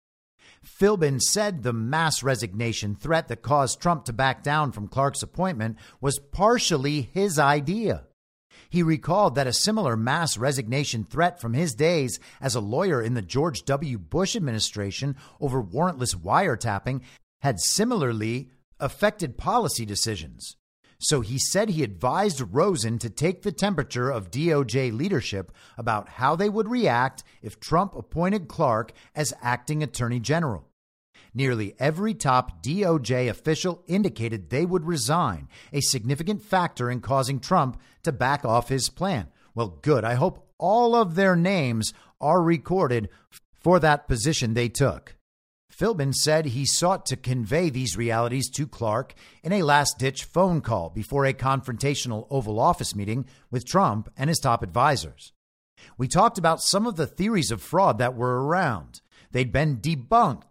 Philbin said the mass resignation threat that caused Trump to back down from Clark's appointment was partially his idea. He recalled that a similar mass resignation threat from his days as a lawyer in the George W. Bush administration over warrantless wiretapping had similarly affected policy decisions. So he said he advised Rosen to take the temperature of D O J leadership about how they would react if Trump appointed Clark as acting attorney general. Nearly every top D O J official indicated they would resign, a significant factor in causing Trump to back off his plan. Well, good. I hope all of their names are recorded for that position they took. Philbin said he sought to convey these realities to Clark in a last-ditch phone call before a confrontational Oval Office meeting with Trump and his top advisors. We talked about some of the theories of fraud that were around. They'd been debunked,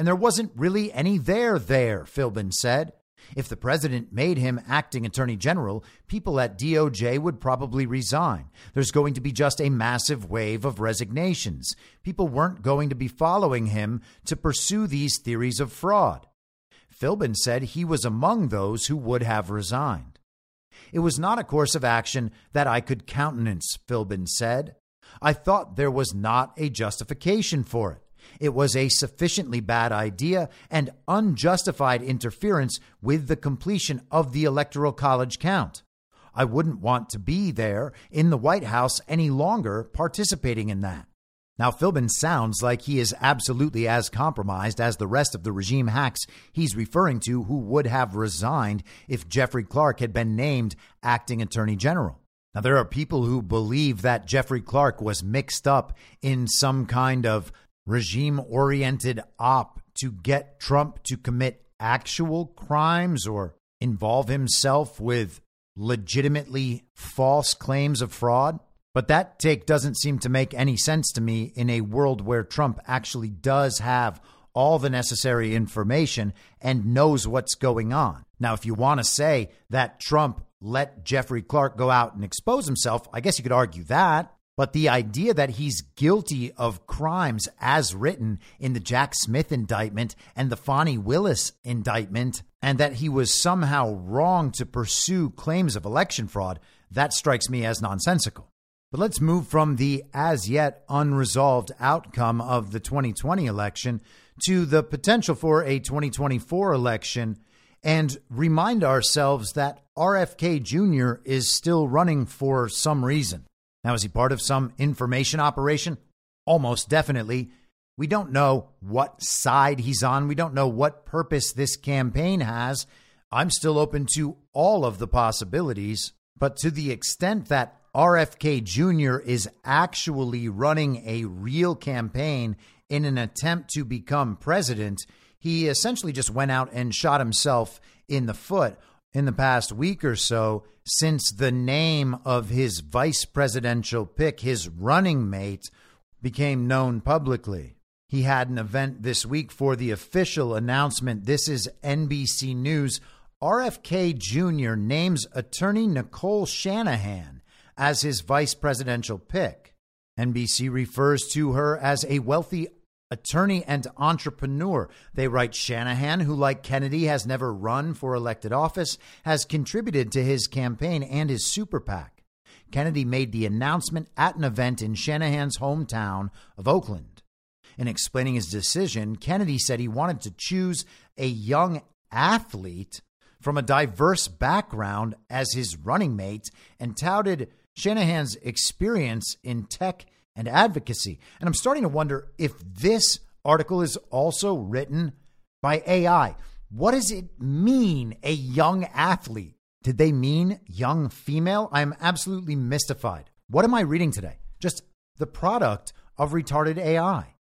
And there wasn't really any there there, Philbin said. If the president made him acting attorney general, people at D O J would probably resign. There's going to be just a massive wave of resignations. People weren't going to be following him to pursue these theories of fraud. Philbin said he was among those who would have resigned. It was not a course of action that I could countenance, Philbin said. I thought there was not a justification for it. It was a sufficiently bad idea and unjustified interference with the completion of the Electoral College count. I wouldn't want to be there in the White House any longer participating in that. Now, Philbin sounds like he is absolutely as compromised as the rest of the regime hacks he's referring to who would have resigned if Jeffrey Clark had been named acting attorney general. Now, there are people who believe that Jeffrey Clark was mixed up in some kind of regime-oriented op to get Trump to commit actual crimes or involve himself with legitimately false claims of fraud. But that take doesn't seem to make any sense to me in a world where Trump actually does have all the necessary information and knows what's going on. Now, if you want to say that Trump let Jeffrey Clark go out and expose himself, I guess you could argue that. But the idea that he's guilty of crimes as written in the Jack Smith indictment and the Fani Willis indictment, and that he was somehow wrong to pursue claims of election fraud, that strikes me as nonsensical. But let's move from the as yet unresolved outcome of the twenty twenty election to the potential for a twenty twenty-four election and remind ourselves that R F K Junior is still running for some reason. Now, is he part of some information operation? Almost definitely. We don't know what side he's on. We don't know what purpose this campaign has. I'm still open to all of the possibilities. But to the extent that R F K Junior is actually running a real campaign in an attempt to become president, he essentially just went out and shot himself in the foot in the past week or so, since the name of his vice presidential pick, his running mate, became known publicly. He had an event this week for the official announcement. This is N B C News. R F K Junior names attorney Nicole Shanahan as his vice presidential pick. N B C refers to her as a wealthy attorney and entrepreneur. They write Shanahan, who like Kennedy has never run for elected office, has contributed to his campaign and his super PAC. Kennedy made the announcement at an event in Shanahan's hometown of Oakland. In explaining his decision, Kennedy said he wanted to choose a young athlete from a diverse background as his running mate and touted Shanahan's experience in tech and advocacy. And I'm starting to wonder if this article is also written by A I. What does it mean, a young athlete? Did they mean young female? I am absolutely mystified. What am I reading today? Just the product of retarded A I.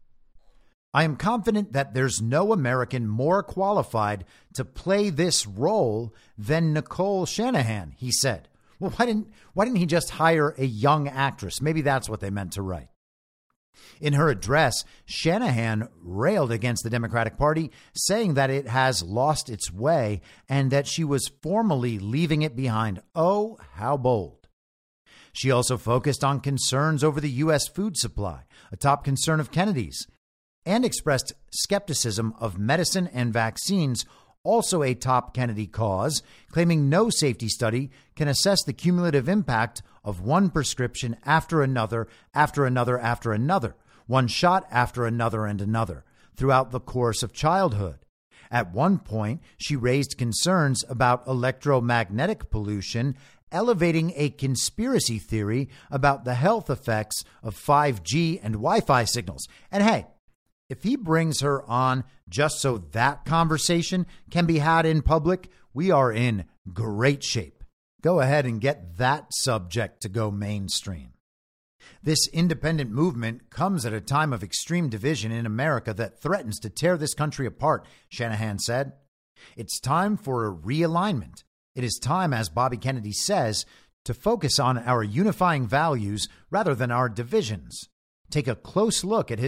I am confident that there's no American more qualified to play this role than Nicole Shanahan, he said. Well, why didn't why didn't he just hire a young actress? Maybe that's what they meant to write. In her address, Shanahan railed against the Democratic Party, saying that it has lost its way and that she was formally leaving it behind. Oh, how bold. She also focused on concerns over the U S food supply, a top concern of Kennedy's, and expressed skepticism of medicine and vaccines, also a top Kennedy cause, claiming no safety study can assess the cumulative impact of one prescription after another, after another, after another, one shot after another and another, throughout the course of childhood. At one point, she raised concerns about electromagnetic pollution, elevating a conspiracy theory about the health effects of five G and Wi-Fi signals. And hey, if he brings her on just so that conversation can be had in public, we are in great shape. Go ahead and get that subject to go mainstream. This independent movement comes at a time of extreme division in America that threatens to tear this country apart, Shanahan said. It's time for a realignment. It is time, as Bobby Kennedy says, to focus on our unifying values rather than our divisions. Take a close look at his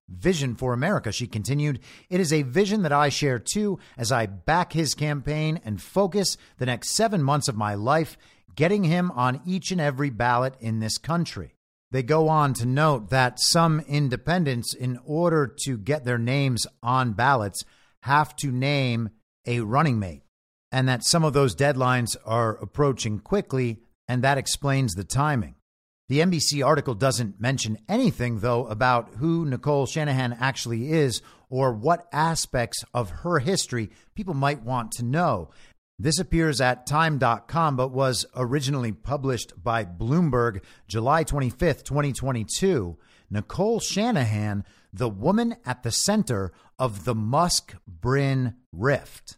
vision for America, she continued. It is a vision that I share too as I back his campaign and focus the next seven months of my life getting him on each and every ballot in this country. They go on to note that some independents, in order to get their names on ballots, have to name a running mate, and that some of those deadlines are approaching quickly, and that explains the timing. The N B C article doesn't mention anything, though, about who Nicole Shanahan actually is or what aspects of her history people might want to know. This appears at time dot com, but was originally published by Bloomberg July twenty-fifth, twenty twenty-two. Nicole Shanahan, the woman at the center of the Musk-Brin rift.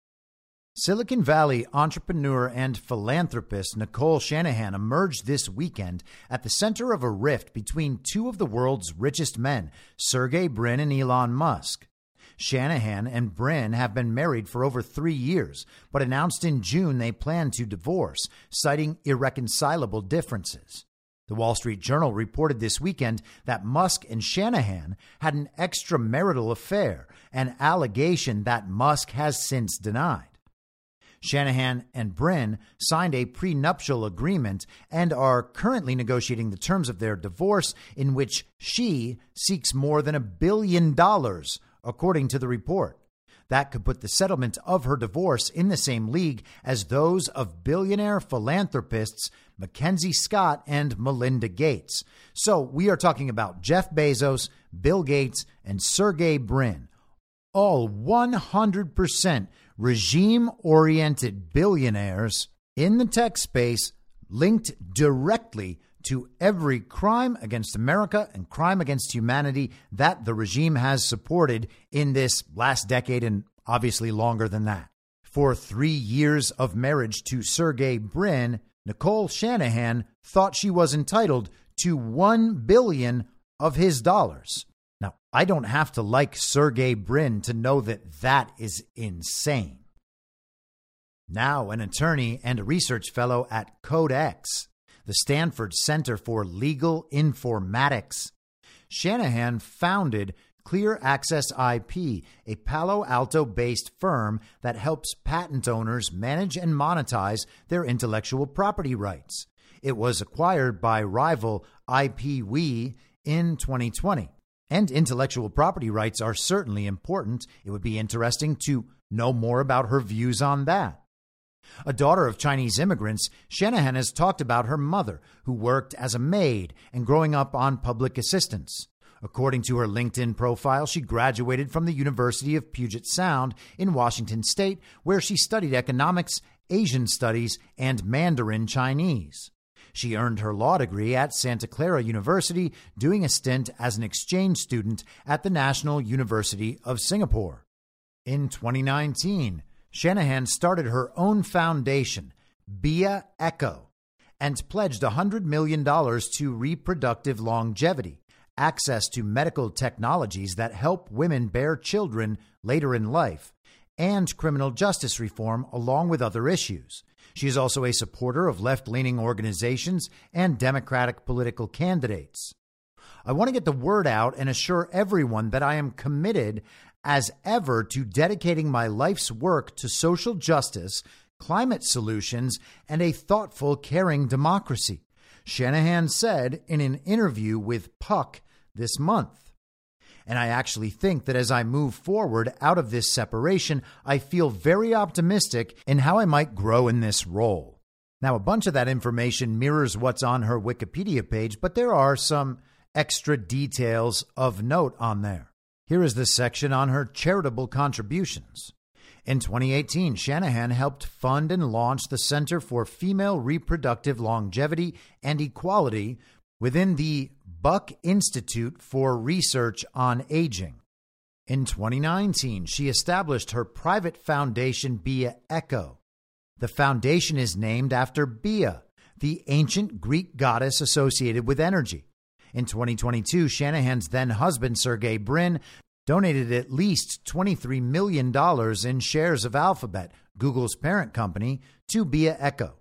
Silicon Valley entrepreneur and philanthropist Nicole Shanahan emerged this weekend at the center of a rift between two of the world's richest men, Sergey Brin and Elon Musk. Shanahan and Brin have been married for over three years, but announced in June they plan to divorce, citing irreconcilable differences. The Wall Street Journal reported this weekend that Musk and Shanahan had an extramarital affair, an allegation that Musk has since denied. Shanahan and Brin signed a prenuptial agreement and are currently negotiating the terms of their divorce, in which she seeks more than a billion dollars, according to the report. That could put the settlement of her divorce in the same league as those of billionaire philanthropists Mackenzie Scott and Melinda Gates. So we are talking about Jeff Bezos, Bill Gates, and Sergey Brin, all one hundred percent regime-oriented billionaires in the tech space, linked directly to every crime against America and crime against humanity that the regime has supported in this last decade, and obviously longer than that. For three years of marriage to Sergey Brin, Nicole Shanahan thought she was entitled to one billion dollars of his dollars. Now, I don't have to like Sergey Brin to know that that is insane. Now, an attorney and a research fellow at Codex, the Stanford Center for Legal Informatics, Shanahan founded Clear Access I P, a Palo Alto-based firm that helps patent owners manage and monetize their intellectual property rights. It was acquired by rival IPWe in twenty twenty. And intellectual property rights are certainly important. It would be interesting to know more about her views on that. A daughter of Chinese immigrants, Shanahan has talked about her mother, who worked as a maid and growing up on public assistance. According to her LinkedIn profile, she graduated from the University of Puget Sound in Washington State, where she studied economics, Asian studies, and Mandarin Chinese. She earned her law degree at Santa Clara University, doing a stint as an exchange student at the National University of Singapore. In twenty nineteen, Shanahan started her own foundation, Bia Echo, and pledged one hundred million dollars to reproductive longevity, access to medical technologies that help women bear children later in life, and criminal justice reform, along with other issues. She is also a supporter of left-leaning organizations and Democratic political candidates. I want to get the word out and assure everyone that I am committed as ever to dedicating my life's work to social justice, climate solutions, and a thoughtful, caring democracy, Shanahan said in an interview with Puck this month. And I actually think that as I move forward out of this separation, I feel very optimistic in how I might grow in this role. Now, a bunch of that information mirrors what's on her Wikipedia page, but there are some extra details of note on there. Here is the section on her charitable contributions. In twenty eighteen, Shanahan helped fund and launch the Center for Female Reproductive Longevity and Equality within the Buck Institute for Research on Aging. In twenty nineteen, she established her private foundation, Bia Echo. The foundation is named after Bia, the ancient Greek goddess associated with energy. In twenty twenty-two, Shanahan's then-husband, Sergey Brin, donated at least twenty-three million dollars in shares of Alphabet, Google's parent company, to Bia Echo.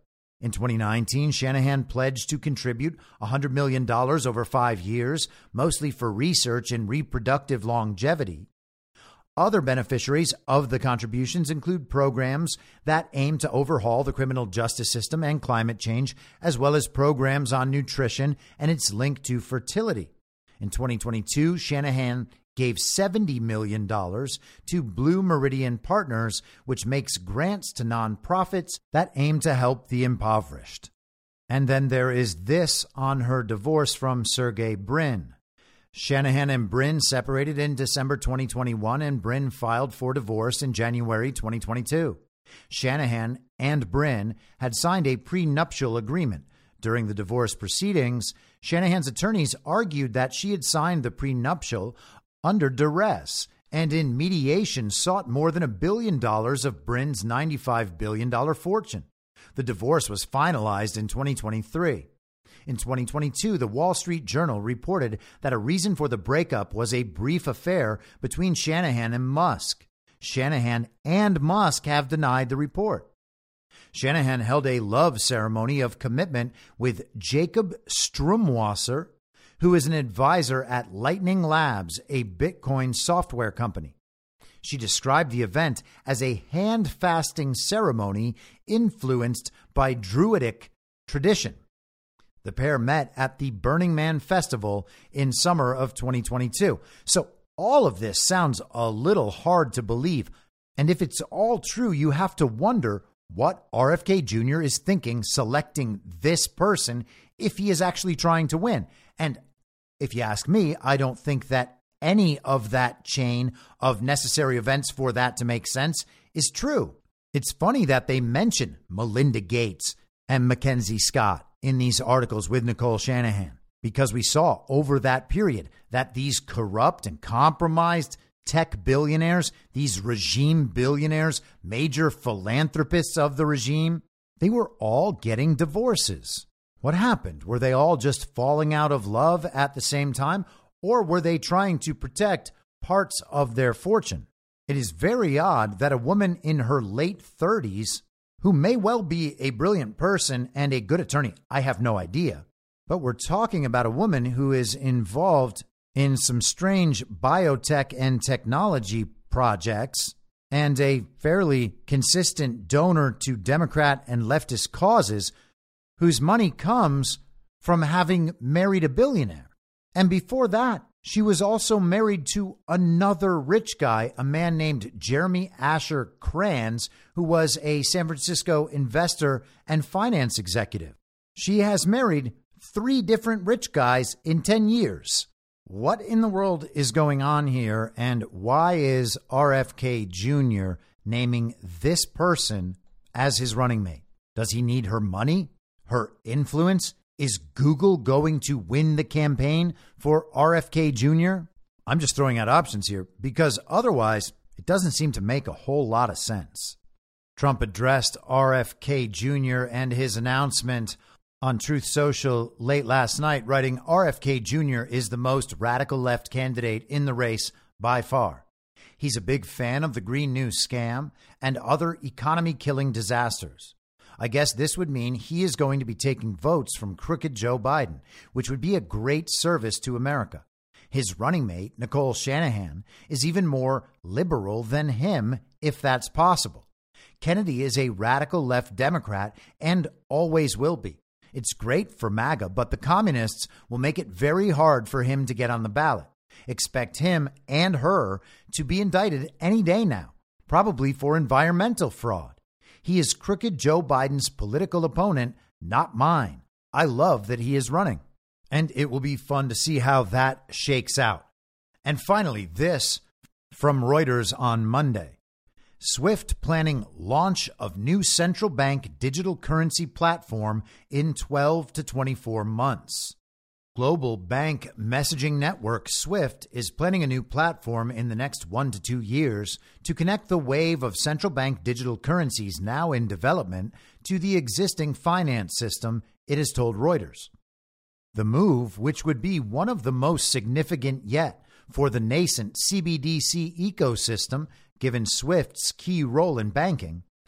In twenty nineteen, Shanahan pledged to contribute one hundred million dollars over five years, mostly for research in reproductive longevity. Other beneficiaries of the contributions include programs that aim to overhaul the criminal justice system and climate change, as well as programs on nutrition and its link to fertility. In twenty twenty-two, Shanahan gave seventy million dollars to Blue Meridian Partners, which makes grants to nonprofits that aim to help the impoverished. And then there is this on her divorce from Sergey Brin. Shanahan and Brin separated in December twenty twenty-one, and Brin filed for divorce in January twenty twenty-two. Shanahan and Brin had signed a prenuptial agreement. During the divorce proceedings, Shanahan's attorneys argued that she had signed the prenuptial under duress and in mediation sought more than a billion dollars of Brin's ninety-five billion dollars fortune. The divorce was finalized in twenty twenty-three. In twenty twenty-two, the Wall Street Journal reported that a reason for the breakup was a brief affair between Shanahan and Musk. Shanahan and Musk have denied the report. Shanahan held a love ceremony of commitment with Jacob Strumwasser, who is an advisor at Lightning Labs, a Bitcoin software company. She described the event as a hand-fasting ceremony influenced by Druidic tradition. The pair met at the Burning Man Festival in summer of twenty twenty-two. So all of this sounds a little hard to believe. And if it's all true, you have to wonder what R F K Junior is thinking selecting this person if he is actually trying to win. And if you ask me, I don't think that any of that chain of necessary events for that to make sense is true. It's funny that they mention Melinda Gates and Mackenzie Scott in these articles with Nicole Shanahan, because we saw over that period that these corrupt and compromised tech billionaires, these regime billionaires, major philanthropists of the regime, they were all getting divorces. What happened? Were they all just falling out of love at the same time, or were they trying to protect parts of their fortune? It is very odd that a woman in her late thirties, who may well be a brilliant person and a good attorney, I have no idea, but we're talking about a woman who is involved in some strange biotech and technology projects and a fairly consistent donor to Democrat and leftist causes, whose money comes from having married a billionaire. And before that, she was also married to another rich guy, a man named Jeremy Asher Kranz, who was a San Francisco investor and finance executive. She has married three different rich guys in ten years. What in the world is going on here, and why is R F K Junior naming this person as his running mate? Does he need her money? Her influence? Is Google going to win the campaign for R F K Junior? I'm just throwing out options here because otherwise it doesn't seem to make a whole lot of sense. Trump addressed R F K Junior and his announcement on Truth Social late last night, writing, R F K Junior is the most radical left candidate in the race by far. He's a big fan of the Green New scam and other economy-killing disasters. I guess this would mean he is going to be taking votes from crooked Joe Biden, which would be a great service to America. His running mate, Nicole Shanahan, is even more liberal than him, if that's possible. Kennedy is a radical left Democrat and always will be. It's great for MAGA, but the communists will make it very hard for him to get on the ballot. Expect him and her to be indicted any day now, probably for environmental fraud. He is crooked Joe Biden's political opponent, not mine. I love that he is running, and it will be fun to see how that shakes out. And finally, this from Reuters on Monday. SWIFT planning launch of new central bank digital currency platform in twelve to twenty-four months. Global bank messaging network SWIFT is planning a new platform in the next one to two years to connect the wave of central bank digital currencies now in development to the existing finance system, it has told Reuters. The move, which would be one of the most significant yet for the nascent C B D C ecosystem, given SWIFT's key role in banking,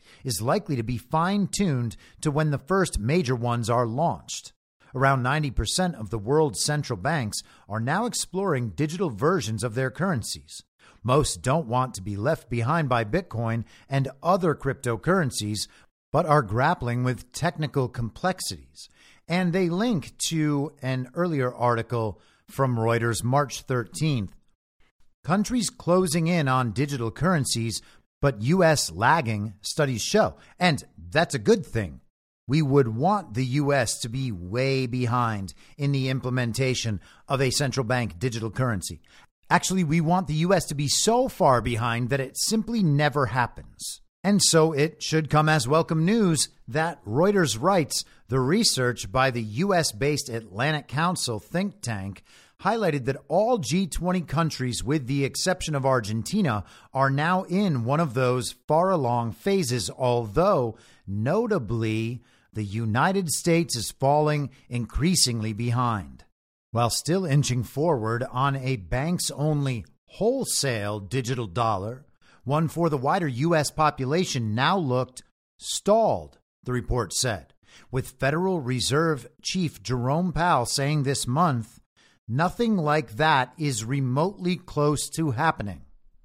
is likely to be fine-tuned to when the first major ones are launched. Around ninety percent of the world's central banks are now exploring digital versions of their currencies. Most don't want to be left behind by Bitcoin and other cryptocurrencies, but are grappling with technical complexities. And they link to an earlier article from Reuters, March thirteenth. Countries closing in on digital currencies, but U S lagging, studies show. And that's a good thing. We would want the U S to be way behind in the implementation of a central bank digital currency. Actually, we want the U S to be so far behind that it simply never happens. And so it should come as welcome news that Reuters writes the research by the U S-based Atlantic Council think tank highlighted that all G twenty countries, with the exception of Argentina, are now in one of those far along phases, although notably the United States is falling increasingly behind. While still inching forward on a banks-only wholesale digital dollar, one for the wider U S population now looked stalled, the report said, with Federal Reserve Chief Jerome Powell saying this month, nothing like that is remotely close to happening.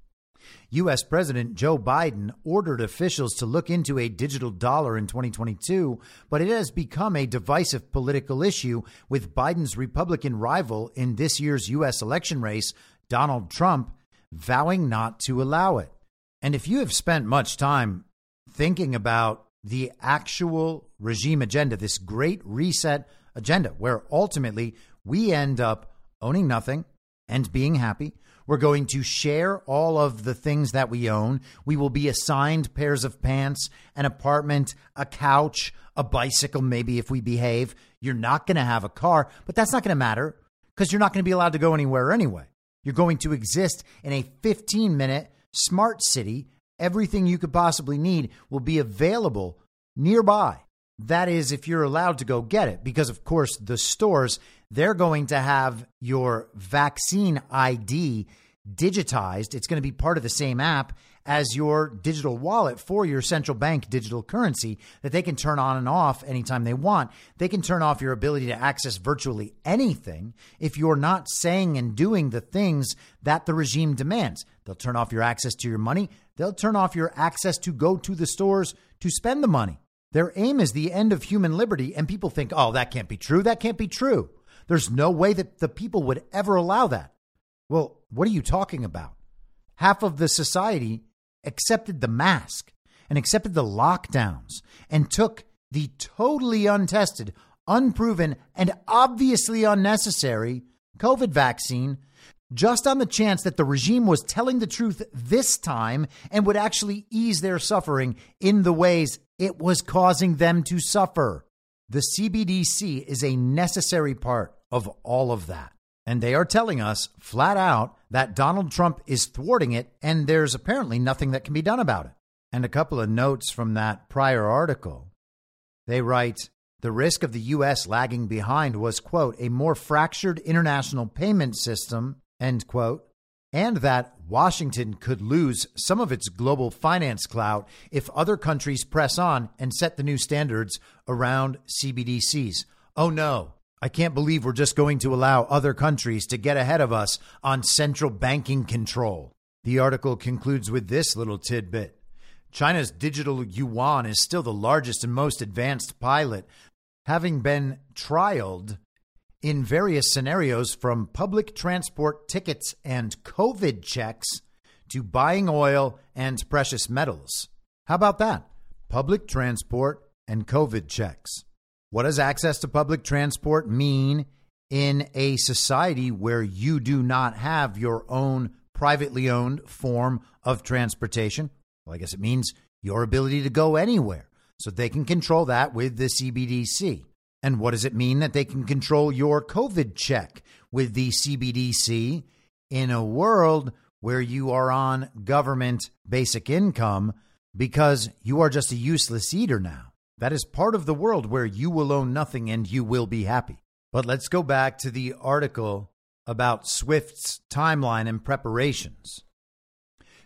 U S. President Joe Biden ordered officials to look into a digital dollar in twenty twenty-two, but it has become a divisive political issue, with Biden's Republican rival in this year's U S election race, Donald Trump, vowing not to allow it. And if you have spent much time thinking about the actual regime agenda, this great reset agenda, where ultimately we end up owning nothing and being happy. We're going to share all of the things that we own. We will be assigned pairs of pants, an apartment, a couch, a bicycle, maybe if we behave. You're not going to have a car, but that's not going to matter because you're not going to be allowed to go anywhere anyway. You're going to exist in a fifteen minute smart city. Everything you could possibly need will be available nearby. That is, if you're allowed to go get it, because, of course, the stores, they're going to have your vaccine I D digitized. It's going to be part of the same app as your digital wallet for your central bank digital currency that they can turn on and off anytime they want. They can turn off your ability to access virtually anything if you're not saying and doing the things that the regime demands. They'll turn off your access to your money. They'll turn off your access to go to the stores to spend the money. Their aim is the end of human liberty, and people think, oh, that can't be true. That can't be true. There's no way that the people would ever allow that. Well, what are you talking about? Half of the society accepted the mask and accepted the lockdowns and took the totally untested, unproven, and obviously unnecessary COVID vaccine just on the chance that the regime was telling the truth this time and would actually ease their suffering in the ways it was causing them to suffer. The C B D C is a necessary part of all of that. And they are telling us flat out that Donald Trump is thwarting it, and there's apparently nothing that can be done about it. And a couple of notes from that prior article. They write, the risk of the U S lagging behind was, quote, a more fractured international payment system, end quote, and that Washington could lose some of its global finance clout if other countries press on and set the new standards around C B D Cs. Oh, no, I can't believe we're just going to allow other countries to get ahead of us on central banking control. The article concludes with this little tidbit. China's digital yuan is still the largest and most advanced pilot, having been trialed in various scenarios, from public transport tickets and COVID checks to buying oil and precious metals. How about that? Public transport and COVID checks. What does access to public transport mean in a society where you do not have your own privately owned form of transportation? Well, I guess it means your ability to go anywhere. So they can control that with the C B D C. And what does it mean that they can control your COVID check with the C B D C in a world where you are on government basic income because you are just a useless eater now? That is part of the world where you will own nothing and you will be happy. But let's go back to the article about SWIFT's timeline and preparations.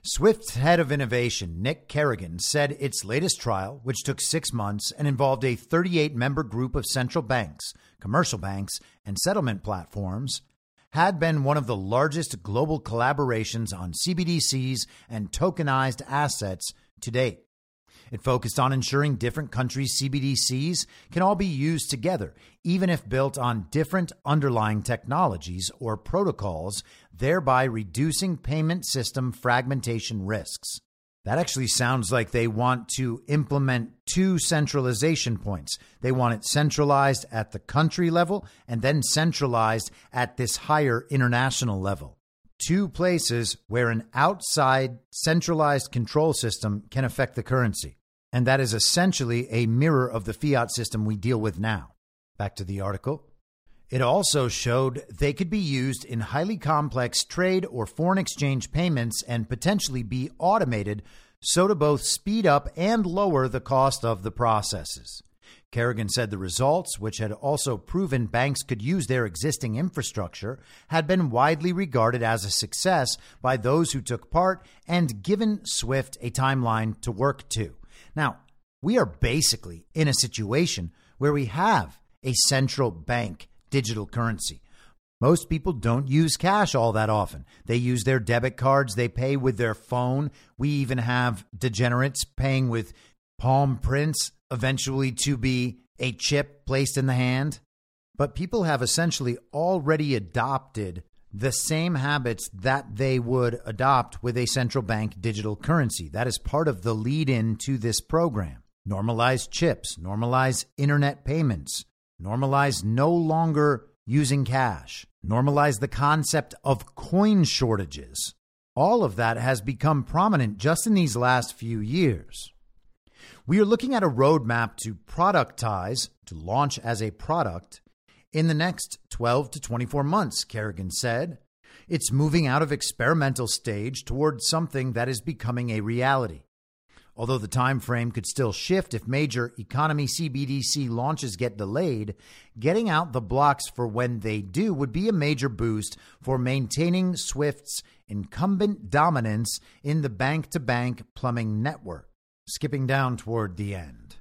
Swift's head of innovation, Nick Kerrigan, said its latest trial, which took six months and involved a thirty-eight member group of central banks, commercial banks, and settlement platforms, had been one of the largest global collaborations on C B D Cs and tokenized assets to date. It focused on ensuring different countries' C B D Cs can all be used together, even if built on different underlying technologies or protocols, thereby reducing payment system fragmentation risks. That actually sounds like they want to implement two centralization points. They want it centralized at the country level and then centralized at this higher international level. Two places where an outside centralized control system can affect the currency. And that is essentially a mirror of the fiat system we deal with now. Back to the article. It also showed they could be used in highly complex trade or foreign exchange payments and potentially be automated so to both speed up and lower the cost of the processes. Kerrigan said the results, which had also proven banks could use their existing infrastructure, had been widely regarded as a success by those who took part and given Swift a timeline to work to. Now, we are basically in a situation where we have a central bank digital currency. Most people don't use cash all that often. They use their debit cards. They pay with their phone. We even have degenerates paying with palm prints, eventually to be a chip placed in the hand. But people have essentially already adopted the same habits that they would adopt with a central bank digital currency. That is part of the lead-in to this program. Normalize chips, normalize internet payments, normalize no longer using cash, normalize the concept of coin shortages. All of that has become prominent just in these last few years. We are looking at a roadmap to productize, to launch as a product, in the next twelve to twenty-four months, Kerrigan said. It's moving out of experimental stage towards something that is becoming a reality. Although the time frame could still shift if major economy C B D C launches get delayed, getting out the blocks for when they do would be a major boost for maintaining Swift's incumbent dominance in the bank-to-bank plumbing network. Skipping down toward the end.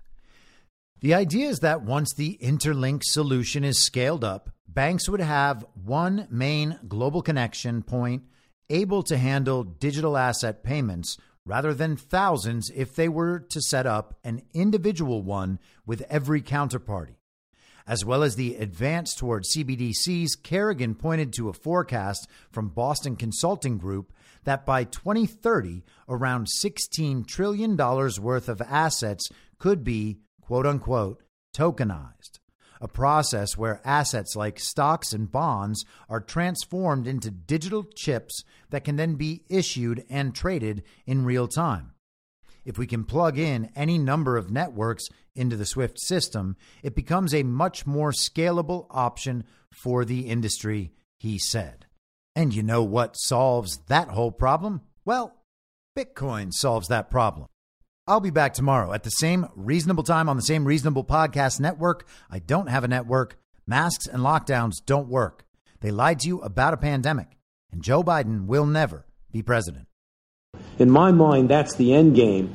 The idea is that once the Interlink solution is scaled up, banks would have one main global connection point able to handle digital asset payments rather than thousands if they were to set up an individual one with every counterparty. As well as the advance toward C B D Cs, Kerrigan pointed to a forecast from Boston Consulting Group that by twenty thirty, around sixteen trillion dollars worth of assets could be, quote unquote, tokenized, a process where assets like stocks and bonds are transformed into digital chips that can then be issued and traded in real time. If we can plug in any number of networks into the Swift system, it becomes a much more scalable option for the industry, he said. And you know what solves that whole problem? Well, Bitcoin solves that problem. I'll be back tomorrow at the same reasonable time on the same reasonable podcast network. I don't have a network. Masks and lockdowns don't work. They lied to you about a pandemic, and Joe Biden will never be president. In my mind, that's the end game.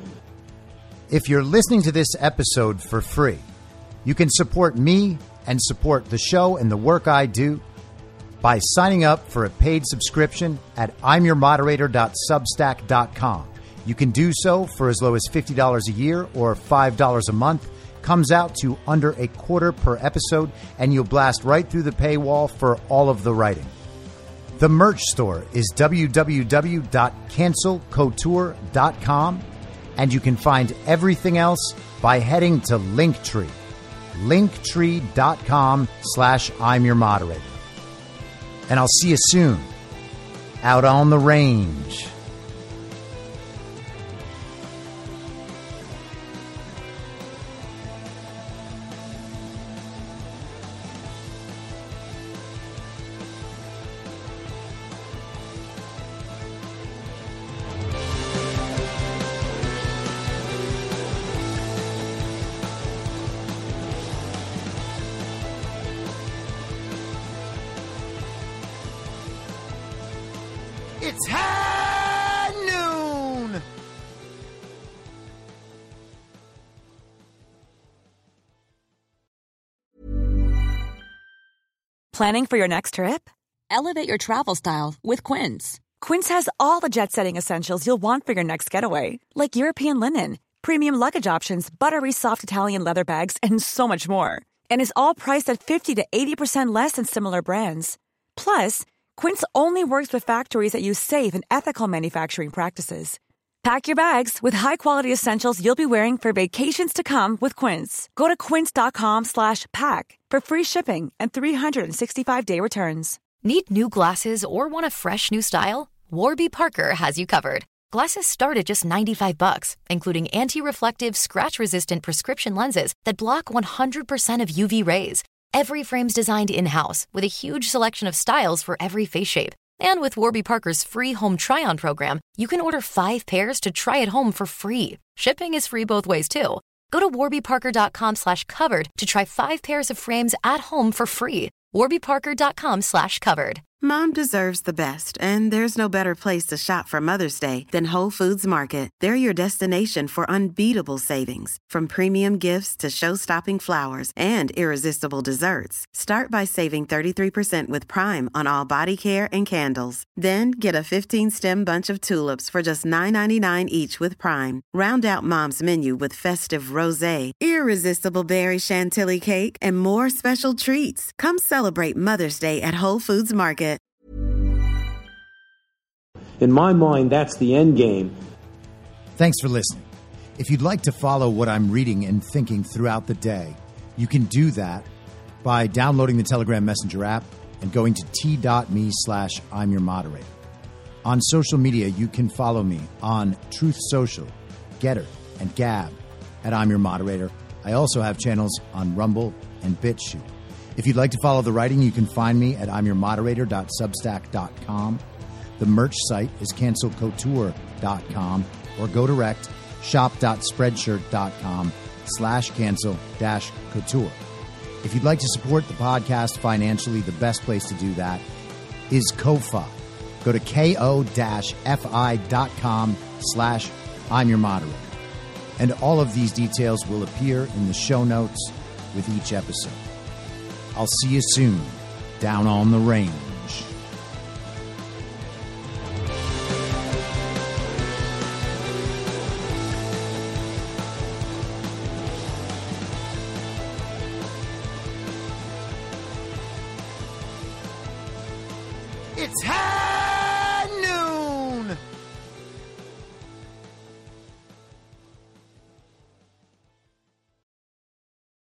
If you're listening to this episode for free, you can support me and support the show and the work I do by signing up for a paid subscription at I'm your moderator dot substack dot com. You can do so for as low as fifty dollars a year or five dollars a month. Comes out to under a quarter per episode, and you'll blast right through the paywall for all of the writing. The merch store is w w w dot cancel couture dot com, and you can find everything else by heading to Linktree, linktree dot com slash I'm your moderator. And I'll see you soon out on the range. It's high noon. Planning for your next trip? Elevate your travel style with Quince. Quince has all the jet-setting essentials you'll want for your next getaway, like European linen, premium luggage options, buttery soft Italian leather bags, and so much more. And is all priced at fifty to eighty percent less than similar brands. Plus, Quince only works with factories that use safe and ethical manufacturing practices. Pack your bags with high-quality essentials you'll be wearing for vacations to come with Quince. Go to quince.com slash pack for free shipping and three sixty-five day returns. Need new glasses or want a fresh new style? Warby Parker has you covered. Glasses start at just ninety-five bucks, including anti-reflective, scratch-resistant prescription lenses that block one hundred percent of U V rays. Every frame's designed in-house with a huge selection of styles for every face shape. And with Warby Parker's free home try-on program, you can order five pairs to try at home for free. Shipping is free both ways, too. Go to warbyparker.com slash covered to try five pairs of frames at home for free. warbyparker.com slash covered. Mom deserves the best, and there's no better place to shop for Mother's Day than Whole Foods Market. They're your destination for unbeatable savings, from premium gifts to show-stopping flowers and irresistible desserts. Start by saving thirty-three percent with Prime on all body care and candles. Then get a fifteen-stem bunch of tulips for just nine ninety-nine each with Prime. Round out Mom's menu with festive rosé, irresistible berry chantilly cake, and more special treats. Come celebrate Mother's Day at Whole Foods Market. In my mind, that's the end game. Thanks for listening. If you'd like to follow what I'm reading and thinking throughout the day, you can do that by downloading the Telegram Messenger app and going to t.me slash I'm your moderator. On social media, you can follow me on Truth Social, Getter, and Gab at I'm your moderator. I also have channels on Rumble and BitChute. If you'd like to follow the writing, you can find me at I'm your moderator dot substack dot com. The merch site is cancel couture dot com or go direct shop dot spreadshirt dot com slash cancel dash couture. If you'd like to support the podcast financially, the best place to do that is Ko-Fi. Go to ko-fi.com slash I'm your moderator. And all of these details will appear in the show notes with each episode. I'll see you soon down on the range. It's happening!